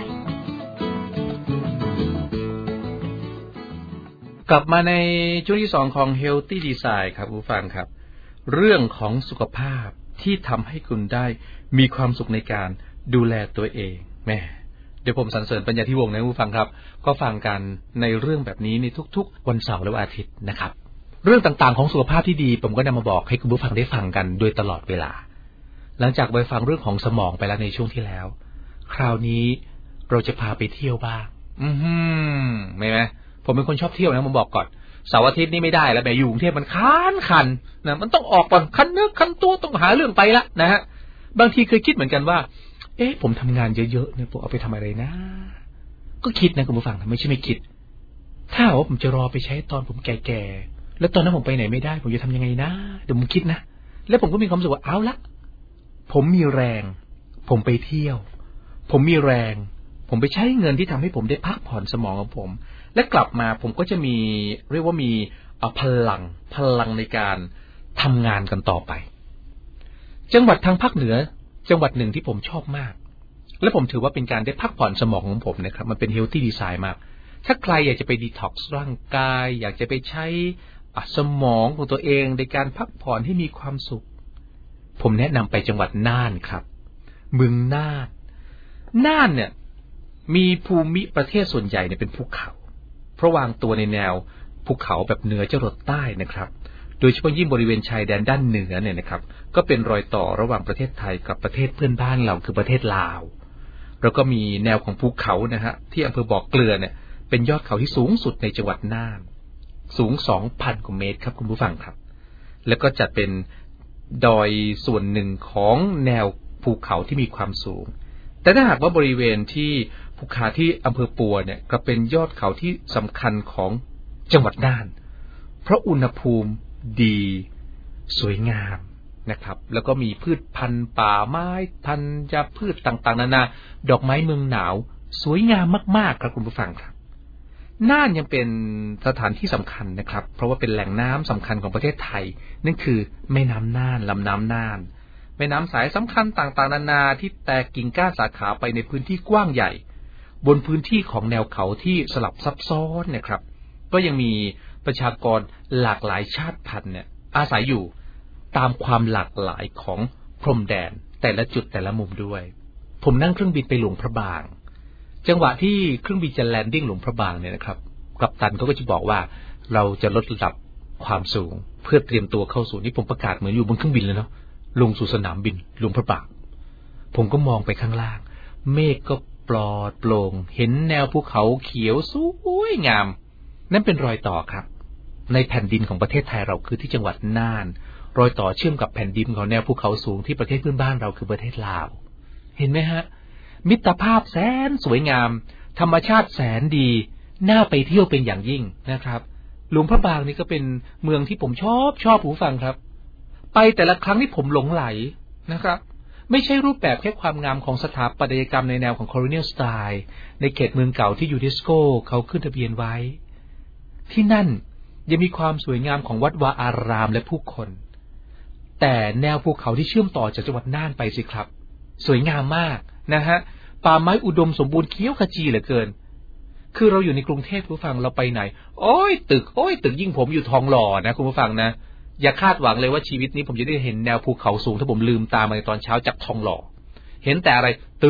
กลับมาในช่วงที่2ของ Healthy Design ครับผู้ฟังครับเรื่องของสุขภาพที่ทำให้คุณได้มีความสุขในการดูแลตัวเองแม่เดี๋ยวผมสรรเสริญปัญญาธิวงศ์นะผู้ฟังครับก็ฟังกันในเรื่องแบบนี้ในทุกๆวันเสาร์และวันอาทิตย์นะครับเรื่องต่างๆของสุขภาพที่ดีผมก็นำมาบอกให้คุณผู้ฟังได้ฟังกันโดยตลอดเวลาหลังจากไปฟังเรื่องของสมองไปแล้วในช่วงที่แล้วคราวนี้เราจะพาไปเที่ยวบ้างไม่ไหมผมเป็นคนชอบเที่ยวนะผมบอกก่อนเสาร์อาทิตย์นี่ไม่ได้แล้วแม่อยู่กรุงเทพมันคันนะมันต้องออกก่อนคันเนื้อคันตัวต้องหาเรื่องไปละนะฮะบางทีเคยคิดเหมือนกันว่าผมทำงานเยอะๆเนี่ยผมเอาไปทำอะไรนะก็คิดนะคุณผู้ฟังไม่ใช่ไม่คิดถ้าว่าผมจะรอไปใช้ตอนผมแก่ๆแล้วตอนนั้นผมไปไหนไม่ได้ผมจะทำยังไงนะเดี๋ยวผมคิดนะแล้วผมก็มีความรู้สึกว่าเอาละผมมีแรงผมไปเที่ยวผมมีแรงผมไปใช้เงินที่ทำให้ผมได้พักผ่อนสมองของผมและกลับมาผมก็จะมีเรียกว่ามีพลังในการทำงานกันต่อไปจังหวัดทางภาคเหนือจังหวัดหนึ่งที่ผมชอบมากและผมถือว่าเป็นการได้พักผ่อนสมองของผมนะครับมันเป็น healthy design มากถ้าใครอยากจะไปดีท็อกซ์ร่างกายอยากจะไปใช้สมองของตัวเองในการพักผ่อนให้มีความสุขผมแนะนำไปจังหวัดน่านครับเมืองน่านเนี่ยมีภูมิประเทศส่วนใหญ่เนี่ยเป็นภูเขาเพราะวางตัวในแนวภูเขาแบบเหนือจรดใต้นะครับโดยเฉพาะยิ่งบริเวณชายแดนด้านเหนือเนี่ยนะครับก็เป็นรอยต่อระหว่างประเทศไทยกับประเทศเพื่อนบ้านเราคือประเทศลาวแล้วก็มีแนวของภูเขานะฮะที่อำเภอบ่อเกลือเนี่ยเป็นยอดเขาที่สูงสุดในจังหวัดน่านสูง 2,000 กว่าเมตรครับคุณผู้ฟังครับแล้วก็จัดเป็นดอยส่วนหนึ่งของแนวภูเขาที่มีความสูงแต่ถ้าหากว่าบริเวณที่ภูเขาที่อำเภอปัวเนี่ยก็เป็นยอดเขาที่สำคัญของจังหวัดน่านเพราะอุณหภูมิดีสวยงามนะครับแล้วก็มีพืชพันธุ์ป่าไม้ธัญพืชต่างๆนานาดอกไม้เมืองหนาวสวยงามมากๆครับคุณผู้ฟังครับน่านยังเป็นสถานที่สำคัญนะครับเพราะว่าเป็นแหล่งน้ำสำคัญของประเทศไทยนั่นคือแม่น้ำน่านลำน้ำน่านแม่น้ำสายสำคัญต่างๆนานาที่แตกกิ่งก้านสาขาไปในพื้นที่กว้างใหญ่บนพื้นที่ของแนวเขาที่สลับซับซ้อนนะครับก็ยังมีประชากรหลากหลายชาติพันธุ์เนี่ยอาศัยอยู่ตามความหลากหลายของพรมแดนแต่ละจุดแต่ละมุมด้วยผมนั่งเครื่องบินไปหลวงพระบางจังหวะที่เครื่องบินจะแลนดิ้งหลวงพระบางเนี่ยนะครับกัปตันก็จะบอกว่าเราจะลดระดับความสูงเพื่อเตรียมตัวเข้าสู่นี่ผมประกาศเหมือนอยู่บนเครื่องบินเลยเนาะลงสู่สนามบินหลวงพระบางผมก็มองไปข้างล่างเมฆก็ปลอดโปร่งเห็นแนวภูเขาเขียวสวยงามนั่นเป็นรอยต่อครับในแผ่นดินของประเทศไทยเราคือที่จังหวัดน่านรอยต่อเชื่อมกับแผ่นดินของแนวภูเขาสูงที่ประเทศเพื่อนบ้านเราคือประเทศลาวเห็นไหมฮะมิตรภาพแสนสวยงามธรรมชาติแสนดีน่าไปเที่ยวเป็นอย่างยิ่งนะครับหลวงพระบางนี่ก็เป็นเมืองที่ผมชอบผู้ฟังครับไปแต่ละครั้งที่ผมหลงไหลนะครับไม่ใช่รูปแบบแค่ความงามของสถาปัตยกรรมในแนวของ Colonial Style ในเขตเมืองเก่าที่ยูเนสโกเขาขึ้นทะเบียนไว้ที่นั่นยังมีความสวยงามของวัดวาอารามและผู้คนแต่แนวภูเขาที่เชื่อมต่อจากจังหวัดน่านไปสิครับสวยงามมากนะฮะป่าไม้อุดมสมบูรณ์เขียวขจีเหลือเกินคือเราอยู่ในกรุงเทพผู้ฟังเราไปไหนโอ้ยตึกยิ่งผมอยู่ทองหล่อนะคุณผู้ฟังนะอย่าคาดหวังเลยว่าชีวิตนี้ผมจะได้เห็นแนวภูเขาสูงถ้าผมลืมตามาในตอนเช้าจากทองหล่อเห็นแต่อะไร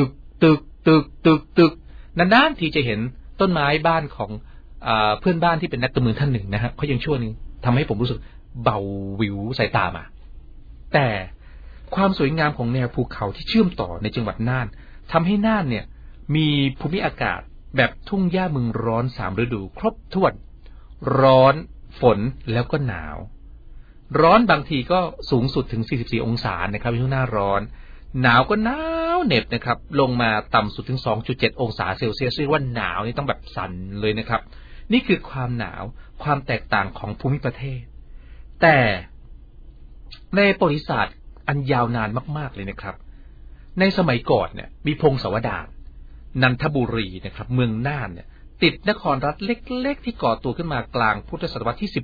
ตึกนานๆทีจะเห็นต้นไม้บ้านของเพื่อนบ้านที่เป็นนักการเมืองท่านหนึ่งนะฮะเขายังชั่วนึงทำให้ผมรู้สึกเบาวิวสายตามาแต่ความสวยงามของแนวภูเขาที่เชื่อมต่อในจังหวัดน่านทำให้น่านเนี่ยมีภูมิอากาศแบบทุ่งหญ้าเมืองร้อน3ฤดูครบถ้วนร้อนฝนแล้วก็หนาวร้อนบางทีก็สูงสุดถึง44องศานะครับในช่วงหน้าร้อนหนาวก็หนาวเหน็บนะครับลงมาต่ำสุดถึง 2.7 องศาเซลเซียสเรียกว่าหนาวนี่ต้องแบบสั่นเลยนะครับนี่คือความหนาวความแตกต่างของภูมิประเทศแต่ในประวัติศาสตร์อันยาวนานมากๆเลยนะครับในสมัยก่อนเนี่ยมีพงศาวดารนันทบุรีนะครับเมืองน่านเนี่ยติดนครรัฐเล็กๆที่ก่อตัวขึ้นมากลางพุทธศตวรรษที่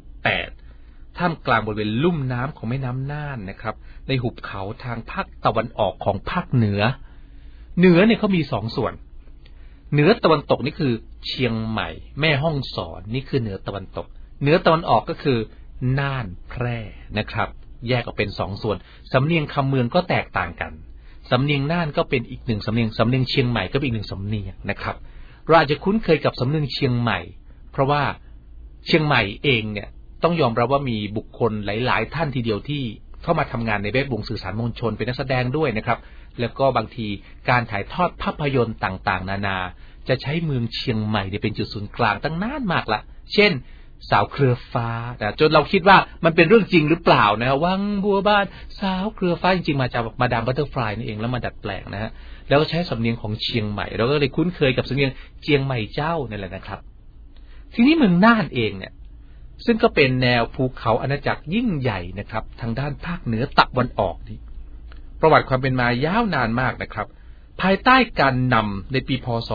18ท่ามกลางบริเวณลุ่มน้ำของแม่น้ำน่านนะครับในหุบเขาทางภาคตะวันออกของภาคเหนือเนี่ยเขามี2ส่วนเหนือตะวันตกนี่คือเชียงใหม่แม่ฮ่องสอนนี่คือเหนือตะวันตกเหนือตะวันออกก็คือน่านแพร่นะครับแยกออกเป็น2ส่วนสำเนียงคำเมืองก็แตกต่างกันสำเนียงน่านก็เป็นอีก1สำเนียงสำเนียงเชียงใหม่ก็เป็นอีก1สำเนียงนะครับเราอาจจะคุ้นเคยกับสำเนียงเชียงใหม่เพราะว่าเชียงใหม่เองเนี่ยต้องยอมรับว่ามีบุคคลหลายๆท่านทีเดียวที่เข้ามาทำงานในแวดวงสื่อสารมวลชนเป็นนักแสดงด้วยนะครับแล้วก็บางทีการถ่ายทอดภาพยนตร์ต่างๆนานาจะใช้เมืองเชียงใหม่เป็นจุดศูนย์กลางตั้งนานมากละเช่นสาวเครือฟ้าจนเราคิดว่ามันเป็นเรื่องจริงหรือเปล่านะวังบัวบานสาวเครือฟ้าจริงๆมาจากมาดามบัตเตอร์ฟลายนี่เองแล้วมาดัดแปลงนะฮะแล้วก็ใช้สำเนียงของเชียงใหม่เราก็เลยคุ้นเคยกับสำเนียงเชียงใหม่เจ้านั่นแหละนะครับทีนี้เมืองน่านเองเนี่ยซึ่งก็เป็นแนวภูเขาอาณาจักรยิ่งใหญ่นะครับทางด้านภาคเหนือตะวันออกนี่ประวัติความเป็นมายาวนานมากนะครับภายใต้การนำในปีพ.ศ.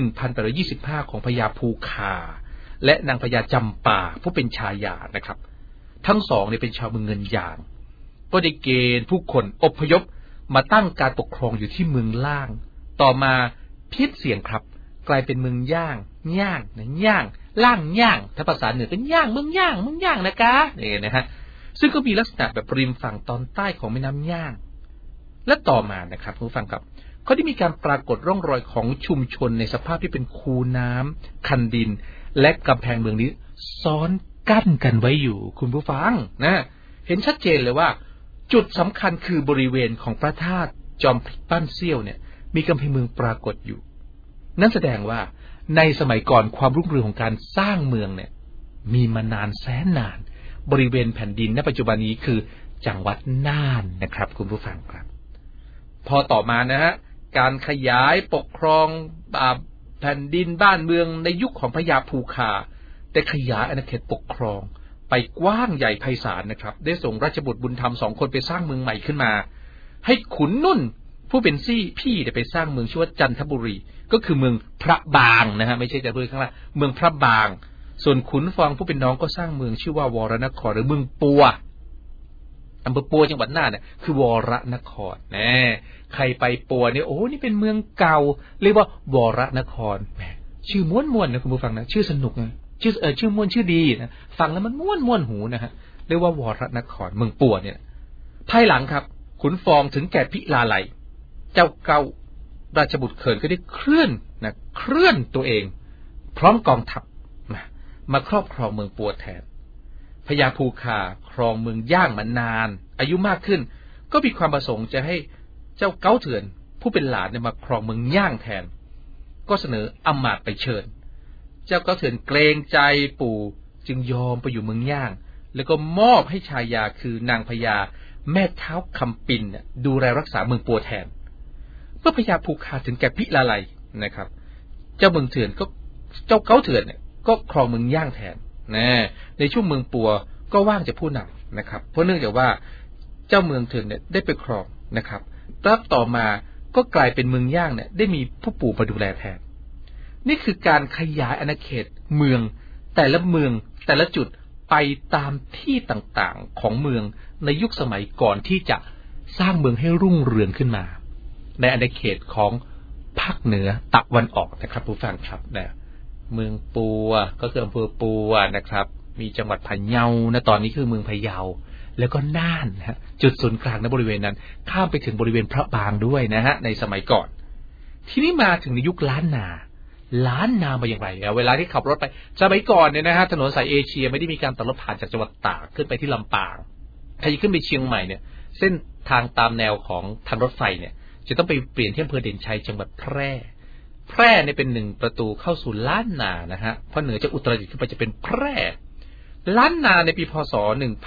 1825ของพญาภูคาและนางพญาจำปาผู้เป็นชายานะครับทั้งสองเนี่ยเป็นชาวเมืองเงินยางก็ได้เกณฑ์ผู้คนอพยพมาตั้งการปกครองอยู่ที่เมืองล่างต่อมาพิษเสียงครับกลายเป็นเมืองย่างล่างย่างถ้าภาษาเหนือเป็นย่างเมืองย่างนะกะนี่นะฮะซึ่งก็มีลักษณะแบบริมฝั่งตอนใต้ของแม่น้ำย่างและต่อมานะครับผู้ฟังครับเขาได้มีการปรากฏร่องรอยของชุมชนในสภาพที่เป็นคูน้ำคันดินและกำแพงเมืองนี้ซ้อนกั้นกันไว้อยู่คุณผู้ฟังนะเห็นชัดเจนเลยว่าจุดสำคัญคือบริเวณของพระธาตุจอมพลิกปั้นเสี้ยวเนี่ยมีกำแพงเมืองปรากฏอยู่นั่นแสดงว่าในสมัยก่อนความรุ่งเรืองของการสร้างเมืองเนี่ยมีมานานแสนนานบริเวณแผ่นดินณปัจจุบันนี้คือจังหวัดน่านนะครับคุณผู้ฟังครับพอต่อมานะฮะการขยายปกครองแผ่นดินบ้านเมืองในยุคของพญาภูคาได้ขยายอาณาเขตปกครองไปกว้างใหญ่ไพศาลนะครับได้ส่งราชบุตรบุญธรรม2คนไปสร้างเมืองใหม่ขึ้นมาให้ขุนนุ่นผู้เป็นพี่ไปสร้างเมืองชื่อว่าจันทบุรีก็คือเมืองพระบางนะฮะไม่ใช่จันทบุรีข้างล่างเมืองพระบางส่วนขุนฟองผู้เป็นน้องก็สร้างเมืองชื่อว่าวรนครหรือเมืองปัวอำเภอปัวจังหวัดน่านเนี่ยคือวรนครนะใครไปปัวเนี่ยโอ้นี่เป็นเมืองเก่าเรียกว่าวรนครแหมชื่อม้วนๆนะคุณผู้ฟังนะชื่อสนุกนะชื่อม้วนชื่อดีนะฟังแล้วมันม้วนหูนะฮะเรียกว่าวรนครเมืองปัวเนี่ยภายหลังครับขุนฟองถึงแก่พิลาไลเจ้าเก่าราชบุตรเขินก็ได้เคลื่อนตัวเองพร้อมกองทัพมาครอบครองเมืองปัวแทนพญาภูคาครองเมืองย่างมานานอายุมากขึ้นก็มีความประสงค์จะให้เจ้าเก้าเถื่อนผู้เป็นหลานเนี่ยมาครองเมืองย่างแทนก็เสนออำมาตย์ไปเชิญเจ้าเก้าเถื่อนเกรงใจปู่จึงยอมไปอยู่เมืองย่างแล้วก็มอบให้ชายาคือนางพญาแม่เท้าคำปินเนี่ยดูแลรักษาเมืองปัวแทนเมื่อพญาภูคาถึงแก่พิลาไลนะครับเจ้าเมืองเถื่อนก็เจ้าเก้าเถื่อนเนี่ยก็ครองเมืองย่างแทนในช่วงเมืองปัวก็ว่างจากผู้นำนะครับเพราะเนื่องจากว่าเจ้าเมืองเถื่อนเนี่ยได้ไปครองนะครับแล้วต่อมาก็กลายเป็นเมืองย่างเนี่ยได้มีผู้ปู่มาดูแลแทนนี่คือการขยายอาณาเขตเมืองแต่ละเมืองแต่ละจุดไปตามที่ต่างๆของเมืองในยุคสมัยก่อนที่จะสร้างเมืองให้รุ่งเรืองขึ้นมาในอาณาเขตของภาคเหนือตะวันออกนะครับผู้ฟังครับนะเมืองปัวก็คืออำเภอปัวนะครับมีจังหวัดพะเยานะตอนนี้คือเมืองพะเยาแล้วก็น่านนะฮะจุดศูนย์กลางในบริเวณนั้นข้ามไปถึงบริเวณพระบางด้วยนะฮะในสมัยก่อนทีนี้มาถึงในยุคล้านนามาอย่างไรเวลาที่ขับรถไปสมัยก่อนเนี่ยนะฮะถนนสายเอเชียไม่ได้มีการตัดรถผ่านจากจังหวัดตากขึ้นไปที่ลำปางถ้าจะขึ้นไปเชียงใหม่เนี่ยเส้นทางตามแนวของทางรถไฟเนี่ยจะต้องไปเปลี่ยนที่อำเภอเด่นชัยจังหวัดแพร่เนี่ยเป็น1ประตูเข้าสู่ล้านนานะฮะเพราะเหนือจากอุตรดิตถ์ขึ้นไปจะเป็นแพร่ล้านนาในปีพ.ศ.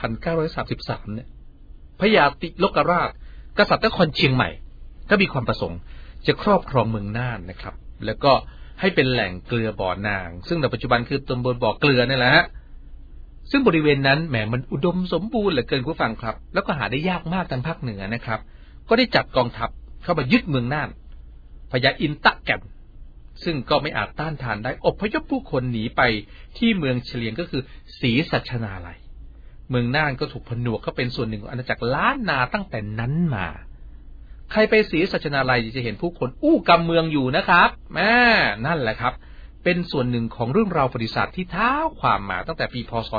1933เนี่ยพญาติโลกราชกษัตริย์นครเชียงใหม่ก็มีความประสงค์จะครอบครองเมืองน่านนะครับแล้วก็ให้เป็นแหล่งเกลือบ่อนางซึ่งในปัจจุบันคือตำบลบ่อเกลือนี่แหละฮะซึ่งบริเวณนั้นแหมมันอุดมสมบูรณ์เหลือเกินผู้ฟังครับแล้วก็หาได้ยากมากทางภาคเหนือนะครับก็ได้จัดกองทัพเข้ามายึดเมืองน่านพญาอินตะแก่นซึ่งก็ไม่อาจต้านทานได้อพยพผู้คนหนีไปที่เมืองเฉลียงก็คือศรีสัชนาลัยเมืองน่านก็ถูกผนวกเข้าเป็นส่วนหนึ่งของอาณาจักรล้านนาตั้งแต่นั้นมาใครไปศรีสัชนาลัยจะเห็นผู้คนอู้กำเมืองอยู่นะครับนั่นแหละครับเป็นส่วนหนึ่งของเรื่องราวประวัติศาสตร์ที่เท้าความมาตั้งแต่ปีพ.ศ.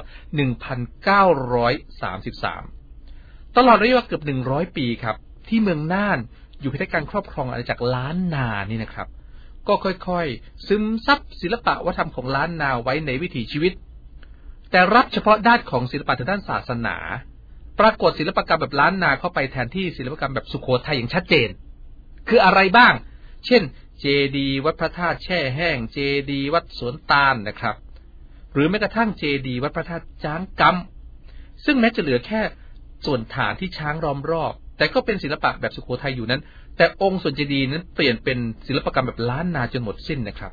1933ตลอดระยะเวลาเกือบ100ปีครับที่เมืองน่านอยู่ภายใต้การครอบครองอาณาจักรล้านนานี่นะครับก็ค่อยๆซึมซับศิลปะวัฒนธรรมของล้านนาไว้ในวิถีชีวิตแต่รับเฉพาะด้านของศิลปะทางด้านศาสนาปรากฏศิลปกรรมแบบล้านนาเข้าไปแทนที่ศิลปกรรมแบบสุโขทัยอย่างชัดเจนคืออะไรบ้างเช่นเจดีย์วัดพระธาตุแช่แห้งเจดีย์วัดสวนตาลนะครับหรือแม้กระทั่งเจดีย์วัดพระธาตุจ้างกำซึ่งแม้จะเหลือแค่ส่วนฐานที่ช้างล้อมรอบแต่ก็เป็นศิลปะแบบสุโขทัยอยู่นั้นแต่องค์ส่วนเจดีย์นั้นเปลี่ยนเป็นศิลปกรรมแบบล้านนาจนหมดสิ้นนะครับ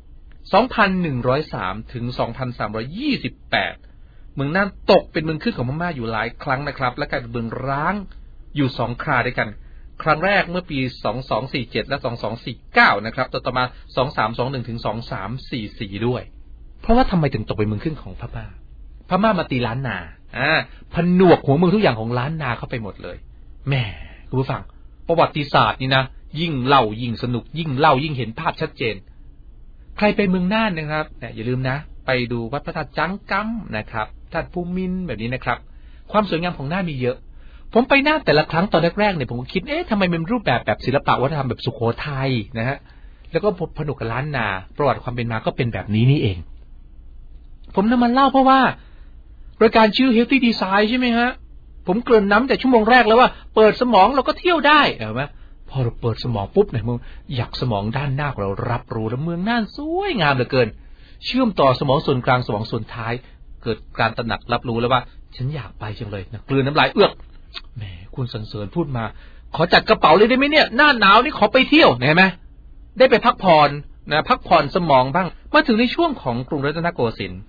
2,103 ถึง 2,328 เมืองน่านตกเป็นเมืองขึ้นของพม่าอยู่หลายครั้งนะครับและกลายเป็นเมืองร้างอยู่2คราด้วยกันครั้งแรกเมื่อปี2247และ2249นะครับต่อมา2321ถึง2344ด้วยเพราะว่าทำไมถึงตกเป็นเมืองขึ้นของพม่ามาตีล้านนาผนวกหัวเมืองทุกอย่างของล้านนาเข้าไปหมดเลยแม่คุณผู้ฟังประวัติศาสตร์นี่นะยิ่งเล่ายิ่งสนุกยิ่งเล่ายิ่งเห็นภาพชัดเจนใครไปเมืองน่านนะครับอย่าลืมนะไปดูวัดพระธาตุจ้างกำนะครับธาตุภูมินแบบนี้นะครับความสวยงามของน่านมีเยอะผมไปน่านแต่ละครั้งตอนแรกๆเนี่ยผมก็คิดทำไมมันรูปแบบศิลปะวัฒนธรรมแบบสุโขทัยนะฮะแล้วก็ผนวกกับล้านนาประวัติความเป็นมาก็เป็นแบบนี้นี่เองผมนำมาเล่าเพราะว่ารายการชื่อ Healthy Design ใช่ไหมฮะผมเกริ่นน้ำแต่ชั่วโมงแรกแล้วว่าเปิดสมองเราก็เที่ยวได้เห็นไหมพอเราเปิดสมองปุ๊บเนี่ยมึงอยากสมองด้านหน้าของเรารับรู้แล้วเมืองน่านสวยงามเหลือเกินเชื่อมต่อสมองส่วนกลางสมองส่วนท้ายเกิดการตระหนักรับรู้แล้วว่าฉันอยากไปจังเลยนะกลืนน้ำลายเอื้อกแหมคุณสรรเสริญพูดมาขอจัดกระเป๋าเลยได้ไหมเนี่ยหน้าหนาวนี่ขอไปเที่ยวเห็นไหมได้ไปพักผ่อนนะพักผ่อนสมองบ้างมาถึงในช่วงของกรุงรัตนโกสินทร์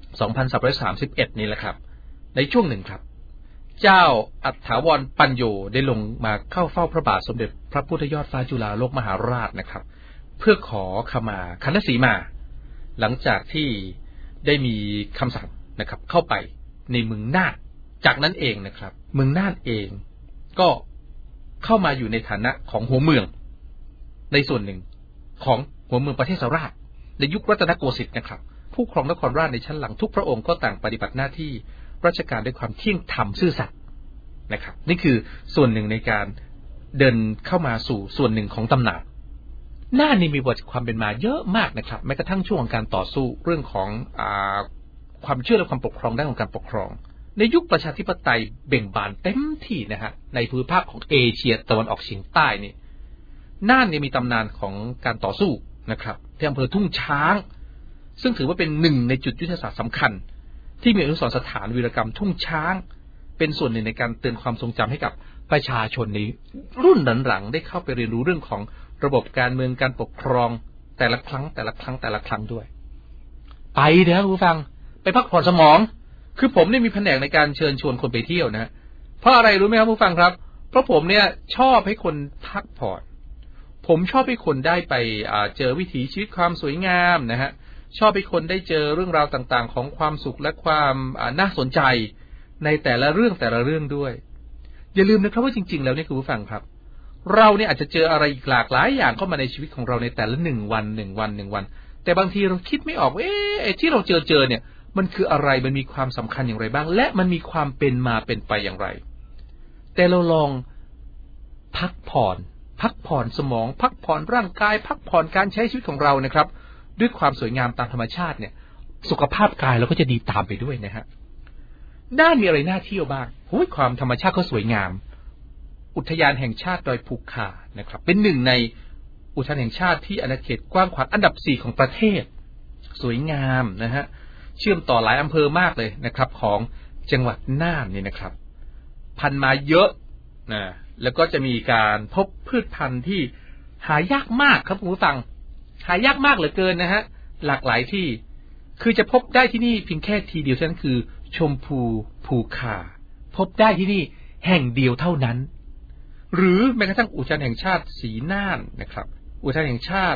2331 นี่แหละครับในช่วงหนึ่งครับเจ้าอัฏฐาวรปัญโยได้ลงมาเข้าเฝ้าพระบาทสมเด็จพระพุทธยอดฟ้าจุฬาโลกมหาราชนะครับเพื่อขอขมาขันธสีมาหลังจากที่ได้มีคำสั่งนะครับเข้าไปในเมืองน่านจากนั้นเองนะครับเมืองน่านเองก็เข้ามาอยู่ในฐานะของหัวเมืองในส่วนหนึ่งของหัวเมืองประเทศสราชในยุครัตนโกสินทร์นะครับผู้ครองนครราชในชั้นหลังทุกพระองค์ก็ต่างปฏิบัติหน้าที่ราชการด้วยความเที่ยงธรรมซื่อสัตย์นะครับนี่คือส่วนหนึ่งในการเดินเข้ามาสู่ส่วนหนึ่งของตำนานน่านนี่มีประวัติความเป็นมาเยอะมากนะครับแม้กระทั่งช่วงการต่อสู้เรื่องของความเชื่อและความปกครองด้านของการปกครองในยุคประชาธิปไตยเบ่งบานเต็มที่นะฮะในภูมิภาคของเอเชียตะวันออกเฉียงใต้นี่น่านเนี่ยมีตำนานของการต่อสู้นะครับที่อำเภอทุ่งช้างซึ่งถือว่าเป็นหนึ่งในจุดยุทธศาสตร์สำคัญที่มีอนุสรณ์สถานวีรกรรมทุ่งช้างเป็นส่วนหนึ่งในการเตือนความทรงจำให้กับประชาชนในรุ่นหลังๆได้เข้าไปเรียนรู้เรื่องของระบบการเมืองการปกครองแต่ละครั้งด้วยไปนะผู้ฟังไปพักผ่อนสมองคือผมเนี่ยมีแผนกในการเชิญชวนคนไปเที่ยวนะเพราะอะไรรู้ไหมครับผู้ฟังครับเพราะผมเนี่ยชอบให้คนพักผ่อนผมชอบให้คนได้ไปเจอวิถีชีวิตความสวยงามนะฮะชอบให้คนได้เจอเรื่องราวต่างๆของความสุขและความน่าสนใจในแต่ละเรื่องด้วยอย่าลืมนะครับว่าจริงๆแล้วเนี่ยคุณผู้ฟังครับเราเนี่ยอาจจะเจออะไรอีกหลากหลายอย่างเข้ามาในชีวิตของเราในแต่ละ1 วันแต่บางทีเราคิดไม่ออกไอ้ที่เราเจอเนี่ยมันคืออะไรมันมีความสำคัญอย่างไรบ้างและมันมีความเป็นมาเป็นไปอย่างไรแต่เราลองพักผ่อนสมองพักผ่อนร่างกายพักผ่อนการใช้ชีวิตของเรานะครับด้วยความสวยงามตามธรรมชาติเนี่ยสุขภาพกายเราก็จะดีตามไปด้วยนะฮะน่านมีอะไรน่าเที่ยวบ้างความธรรมชาติก็สวยงามอุทยานแห่งชาติดอยภูคานะครับเป็นหนึ่งในอุทยานแห่งชาติที่อาณาเขตกว้างขวางอันดับ4ของประเทศสวยงามนะฮะเชื่อมต่อหลายอำเภอมากเลยนะครับของจังหวัดน่านนี่นะครับพันธุ์มาเยอะนะแล้วก็จะมีการพบพืชพันธุ์ที่หายากมากครับคุณผู้ฟังหายากมากเหลือเกินนะฮะหลากหลายที่คือจะพบได้ที่นี่เพียงแค่ทีเดียวเท่านั้นคือชมพูภูคาพบได้ที่นี่แห่งเดียวเท่านั้นหรือแม้กระทั่งอุทยานแห่งชาติสีน่านนะครับอุทยานแห่งชาติ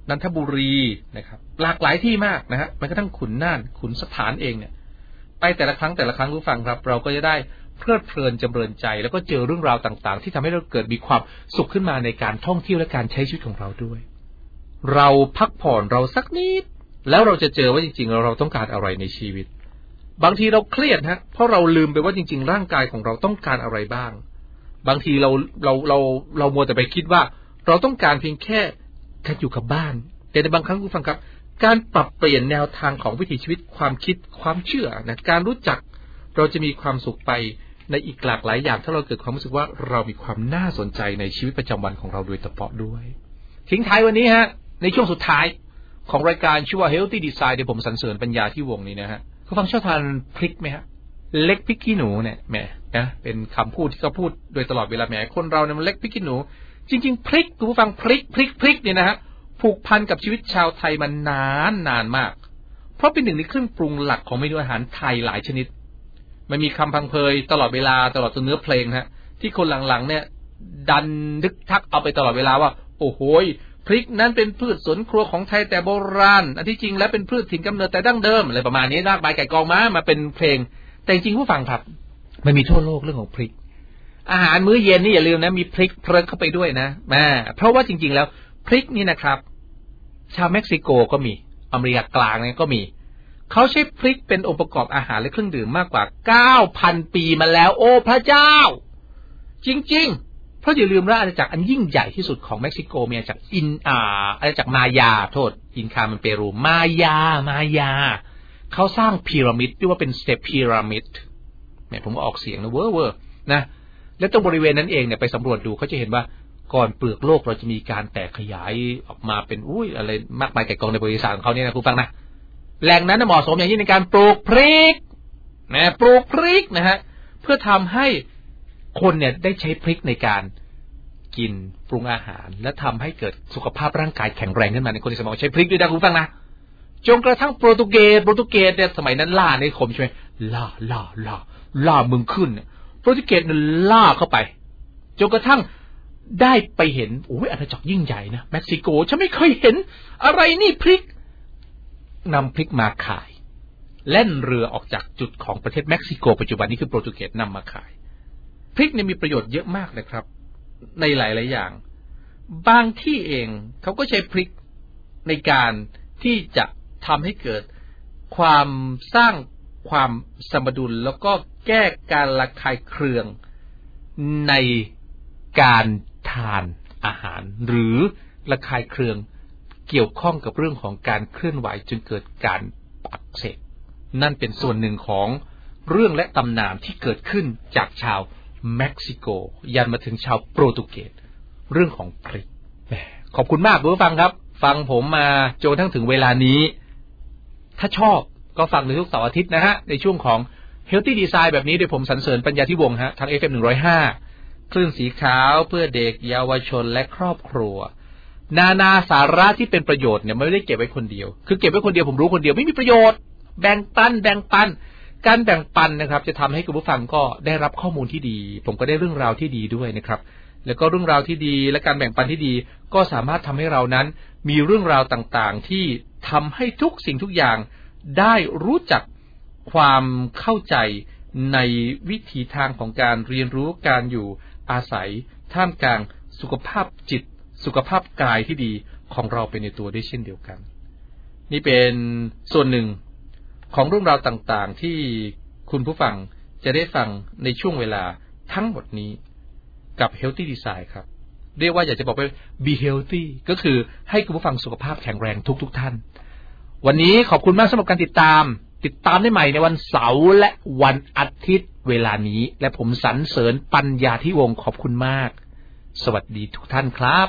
นันทบุรีนะครับหลากหลายที่มากนะฮะแม้กระทั่งขุนน่านขุนสถานเองเนี่ยไปแต่ละครั้งผู้ฟังครับเราก็จะได้เพลิดเพลินจำเริญใจแล้วก็เจอเรื่องราวต่างๆที่ทำให้เราเกิดมีความสุขขึ้นมาในการท่องเที่ยวและการใช้ชีวิตของเราด้วยเราพักผ่อนเราสักนิดแล้วเราจะเจอว่าจริงๆเราต้องการอะไรในชีวิตบางทีเราเครียดฮะเพราะเราลืมไปว่าจริงๆร่างกายของเราต้องการอะไรบ้างบางทีเรามัวแต่ไปคิดว่าเราต้องการเพียงแค่การอยู่กับบ้านแต่ในบางครั้งผู้ฟังครับการปรับเปลี่ยนแนวทางของวิถีชีวิตความคิดความเชื่อนะการรู้จักเราจะมีความสุขไปในอีกหลากหลายอย่างถ้าเราเกิดความรู้สึกว่าเรามีความน่าสนใจในชีวิตประจำวันของเราโดยเฉพาะด้วยทิ้งท้ายวันนี้ฮะในช่วงสุดท้ายของรายการชื่อว่า Healthy Design เดี๋ยวผมสรรเสริญปัญญาที่วงนี้นะฮะผู้ฟังชอบทานพริกไหมฮะเล็กพริกขี้หนูเนี่ยแหมนะเป็นคำพูดที่เขาพูดโดยตลอดเวลาแหมคนเราเนี่ยมันเล็กพริกขี้หนูจริงๆพริกคุณผู้ฟังพริกเนี่ยนะฮะผูกพันกับชีวิตชาวไทยมานานมากเพราะเป็นหนึ่งในเครื่องปรุงหลักของเมนูอาหารไทยหลายชนิดมันมีคำพังเพยตลอดเวลาตลอดจนเนื้อเพลงฮะที่คนหลังๆเนี่ยดันนึกทักเอาไปตลอดเวลาว่าโอ้โหพริกนั้นเป็นพืชสวนครัวของไทยแต่โบราณอันที่จริงแล้วเป็นพืชถิ่นกำเนิดแต่ดั้งเดิมอะไรประมาณนี้ลากใบไก่กองมาเป็นเพลงแต่จริงผู้ฟังครับมันมีทั่วโลกเรื่องของพริกอาหารมื้อเย็นนี่อย่าลืมนะมีพริกเพลิงเข้าไปด้วยนะเพราะว่าจริงๆแล้วพริกนี่นะครับชาวเม็กซิโกก็มีอเมริกากลางเนี่ยก็มีเขาใช้พริกเป็นองค์ประกอบอาหารและเครื่องดื่มมากกว่า 9,000 ปีมาแล้วโอ้พระเจ้าจริงๆเพราะอย่าลืมว่าอาณาจักรอันยิ่งใหญ่ที่สุดของเม็กซิโกมีอาณาจักรอาณาจักรมายาโทษอินคามันเปรูมายาเขาสร้างพีระมิดเรียกว่าเป็นสเตปพีระมิดเนี่ยผมออกเสียงนะเวอร์นะและตรงบริเวณนั้นเองเนี่ยไปสำรวจดูเขาจะเห็นว่าก่อนเปลือกโลกเราจะมีการแตกขยายออกมาเป็นอะไรมากมายไก่กองในบริษัทของเขาเนี่ยนะคุณฟังนะแหล่งนั้นเหมาะสมอย่างยิ่งในการปลูกพริกนะฮะเพื่อทำให้คนเนี่ยได้ใช้พริกในการกินปรุงอาหารและทำให้เกิดสุขภาพร่างกายแข็งแรงขึ้นมาในคนที่สมองใช้พริกด้วยนะคุณฟังนะจนกระทั่งโปรตุเกสเนี่ยสมัยนั้นล่าในคมใช่ไหมล่าเมืองขึ้นโปรตุเกสเนี่ยล่าเข้าไปจนกระทั่งได้ไปเห็นโอ้ยอาณาจักรยิ่งใหญ่นะเม็กซิโกฉันไม่เคยเห็นอะไรนี่พริกนำพริกมาขายแล่นเรือออกจากจุดของประเทศเม็กซิโกปัจจุบันนี้คือโปรตุเกสนำมาขายพริกเนี่ยมีประโยชน์เยอะมากนะครับในหลายๆอย่างบางที่เองเขาก็ใช้พริกในการที่จะทำให้เกิดความสร้างความสมดุลแล้วก็แก้การระคายเคืองในการทานอาหารหรือระคายเคืองเกี่ยวข้องกับเรื่องของการเคลื่อนไหวจนเกิดการอักเสบนั่นเป็นส่วนหนึ่งของเรื่องและตำนานที่เกิดขึ้นจากชาวเม็กซิโกยันมาถึงชาวโปรตุเกสเรื่องของพริกขอบคุณมากคุณผู้ฟังครับฟังผมมาจนทั้งถึงเวลานี้ถ้าชอบก็ฟังในทุกเสาร์อาทิตย์นะฮะในช่วงของ Healthy Design แบบนี้โดยผมสรรเสริญปัญญาที่วงฮะทาง FM 105คลื่นสีขาวเพื่อเด็กเยาวชนและครอบครัวนาสาระที่เป็นประโยชน์เนี่ยไม่ได้เก็บไว้คนเดียวคือเก็บไว้คนเดียวผมรู้คนเดียวไม่มีประโยชน์แบ่งปันการแบ่งปันนะครับจะทำให้คุณผู้ฟังก็ได้รับข้อมูลที่ดีผมก็ได้เรื่องราวที่ดีด้วยนะครับแล้วก็เรื่องราวที่ดีและการแบ่งปันที่ดีก็สามารถทำให้เรานั้นมีเรื่องราวต่างๆที่ทำให้ทุกสิ่งทุกอย่างได้รู้จักความเข้าใจในวิถีทางของการเรียนรู้การอยู่อาศัยท่ามกลางสุขภาพจิตสุขภาพกายที่ดีของเราไปในตัวได้เช่นเดียวกันนี่เป็นส่วนหนึ่งของเรื่องราวต่างๆที่คุณผู้ฟังจะได้ฟังในช่วงเวลาทั้งหมดนี้กับ Healthy Design ครับเรียกว่าอยากจะบอกไป Be Healthy ก็คือให้คุณผู้ฟังสุขภาพแข็งแรงทุกท่านวันนี้ขอบคุณมากสำหรับการติดตามได้ใหม่ในวันเสาร์และวันอาทิตย์เวลานี้และผมสรรเสริญปัญญาที่วงขอบคุณมากสวัสดีทุกท่านครับ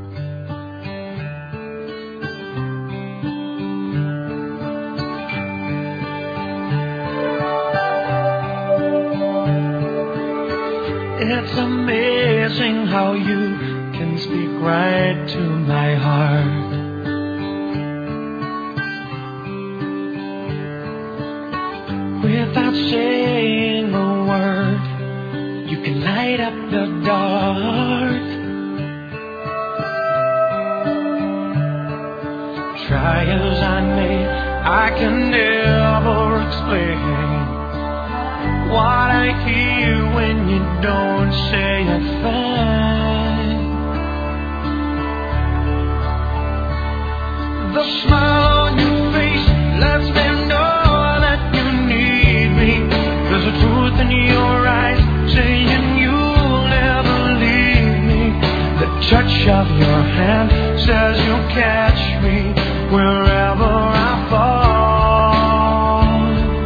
It's amazing how you can speak right to my heart. Without saying a word, you can light up the dark. Try as I may, I can never explain what I hear when you don't say a thing. The smile on your face lets me know that you need me. There's a truth in your eyes saying you'll never leave me. The touch of your hand says you'll catch me wherever I fall.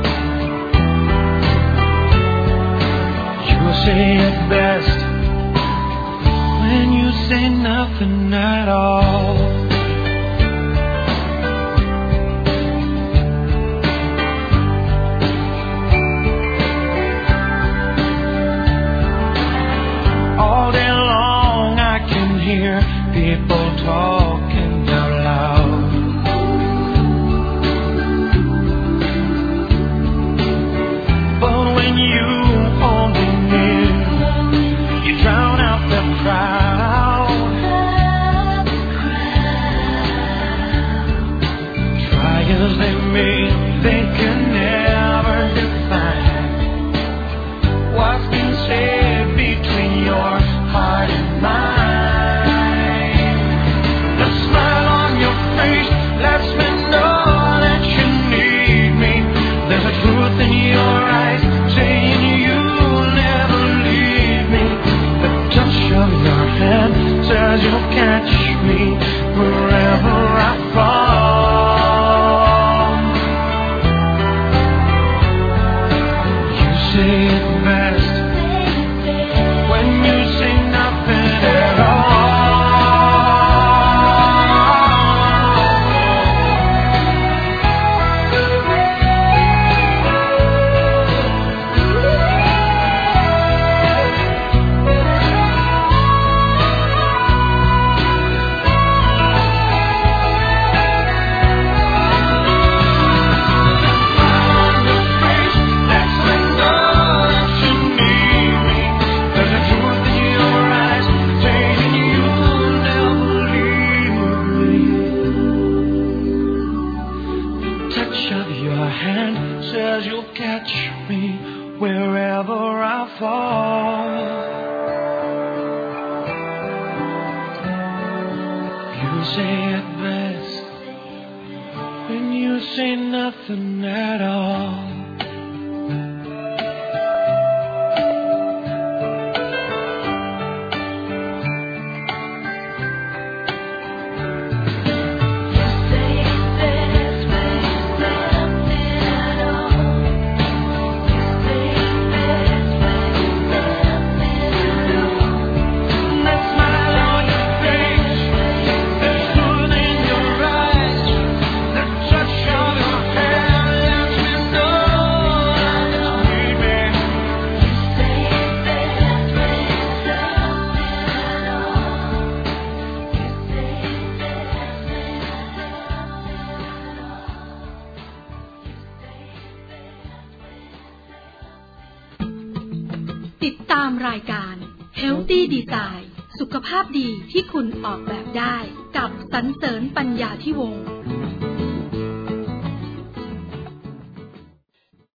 You say it best when you say nothing at all. All day long I can hear people talking out loud. But when you hold me near, you drown out the crowd. Try as they may, they can never define what's been said between your heart and mine. The smile on your face lets me know that you need me. There's a truth in your eyes saying you'll never leave me. The touch of your hand says you'll catch me wherever I fall. You say it best when you say nothing at all. You'll catch me wherever I fall. You say it best when you say nothing at all. ติดตามรายการ Healthy Design สุขภาพดีที่คุณออกแบบได้กับสรรเสริญปัญญาธิวงศ์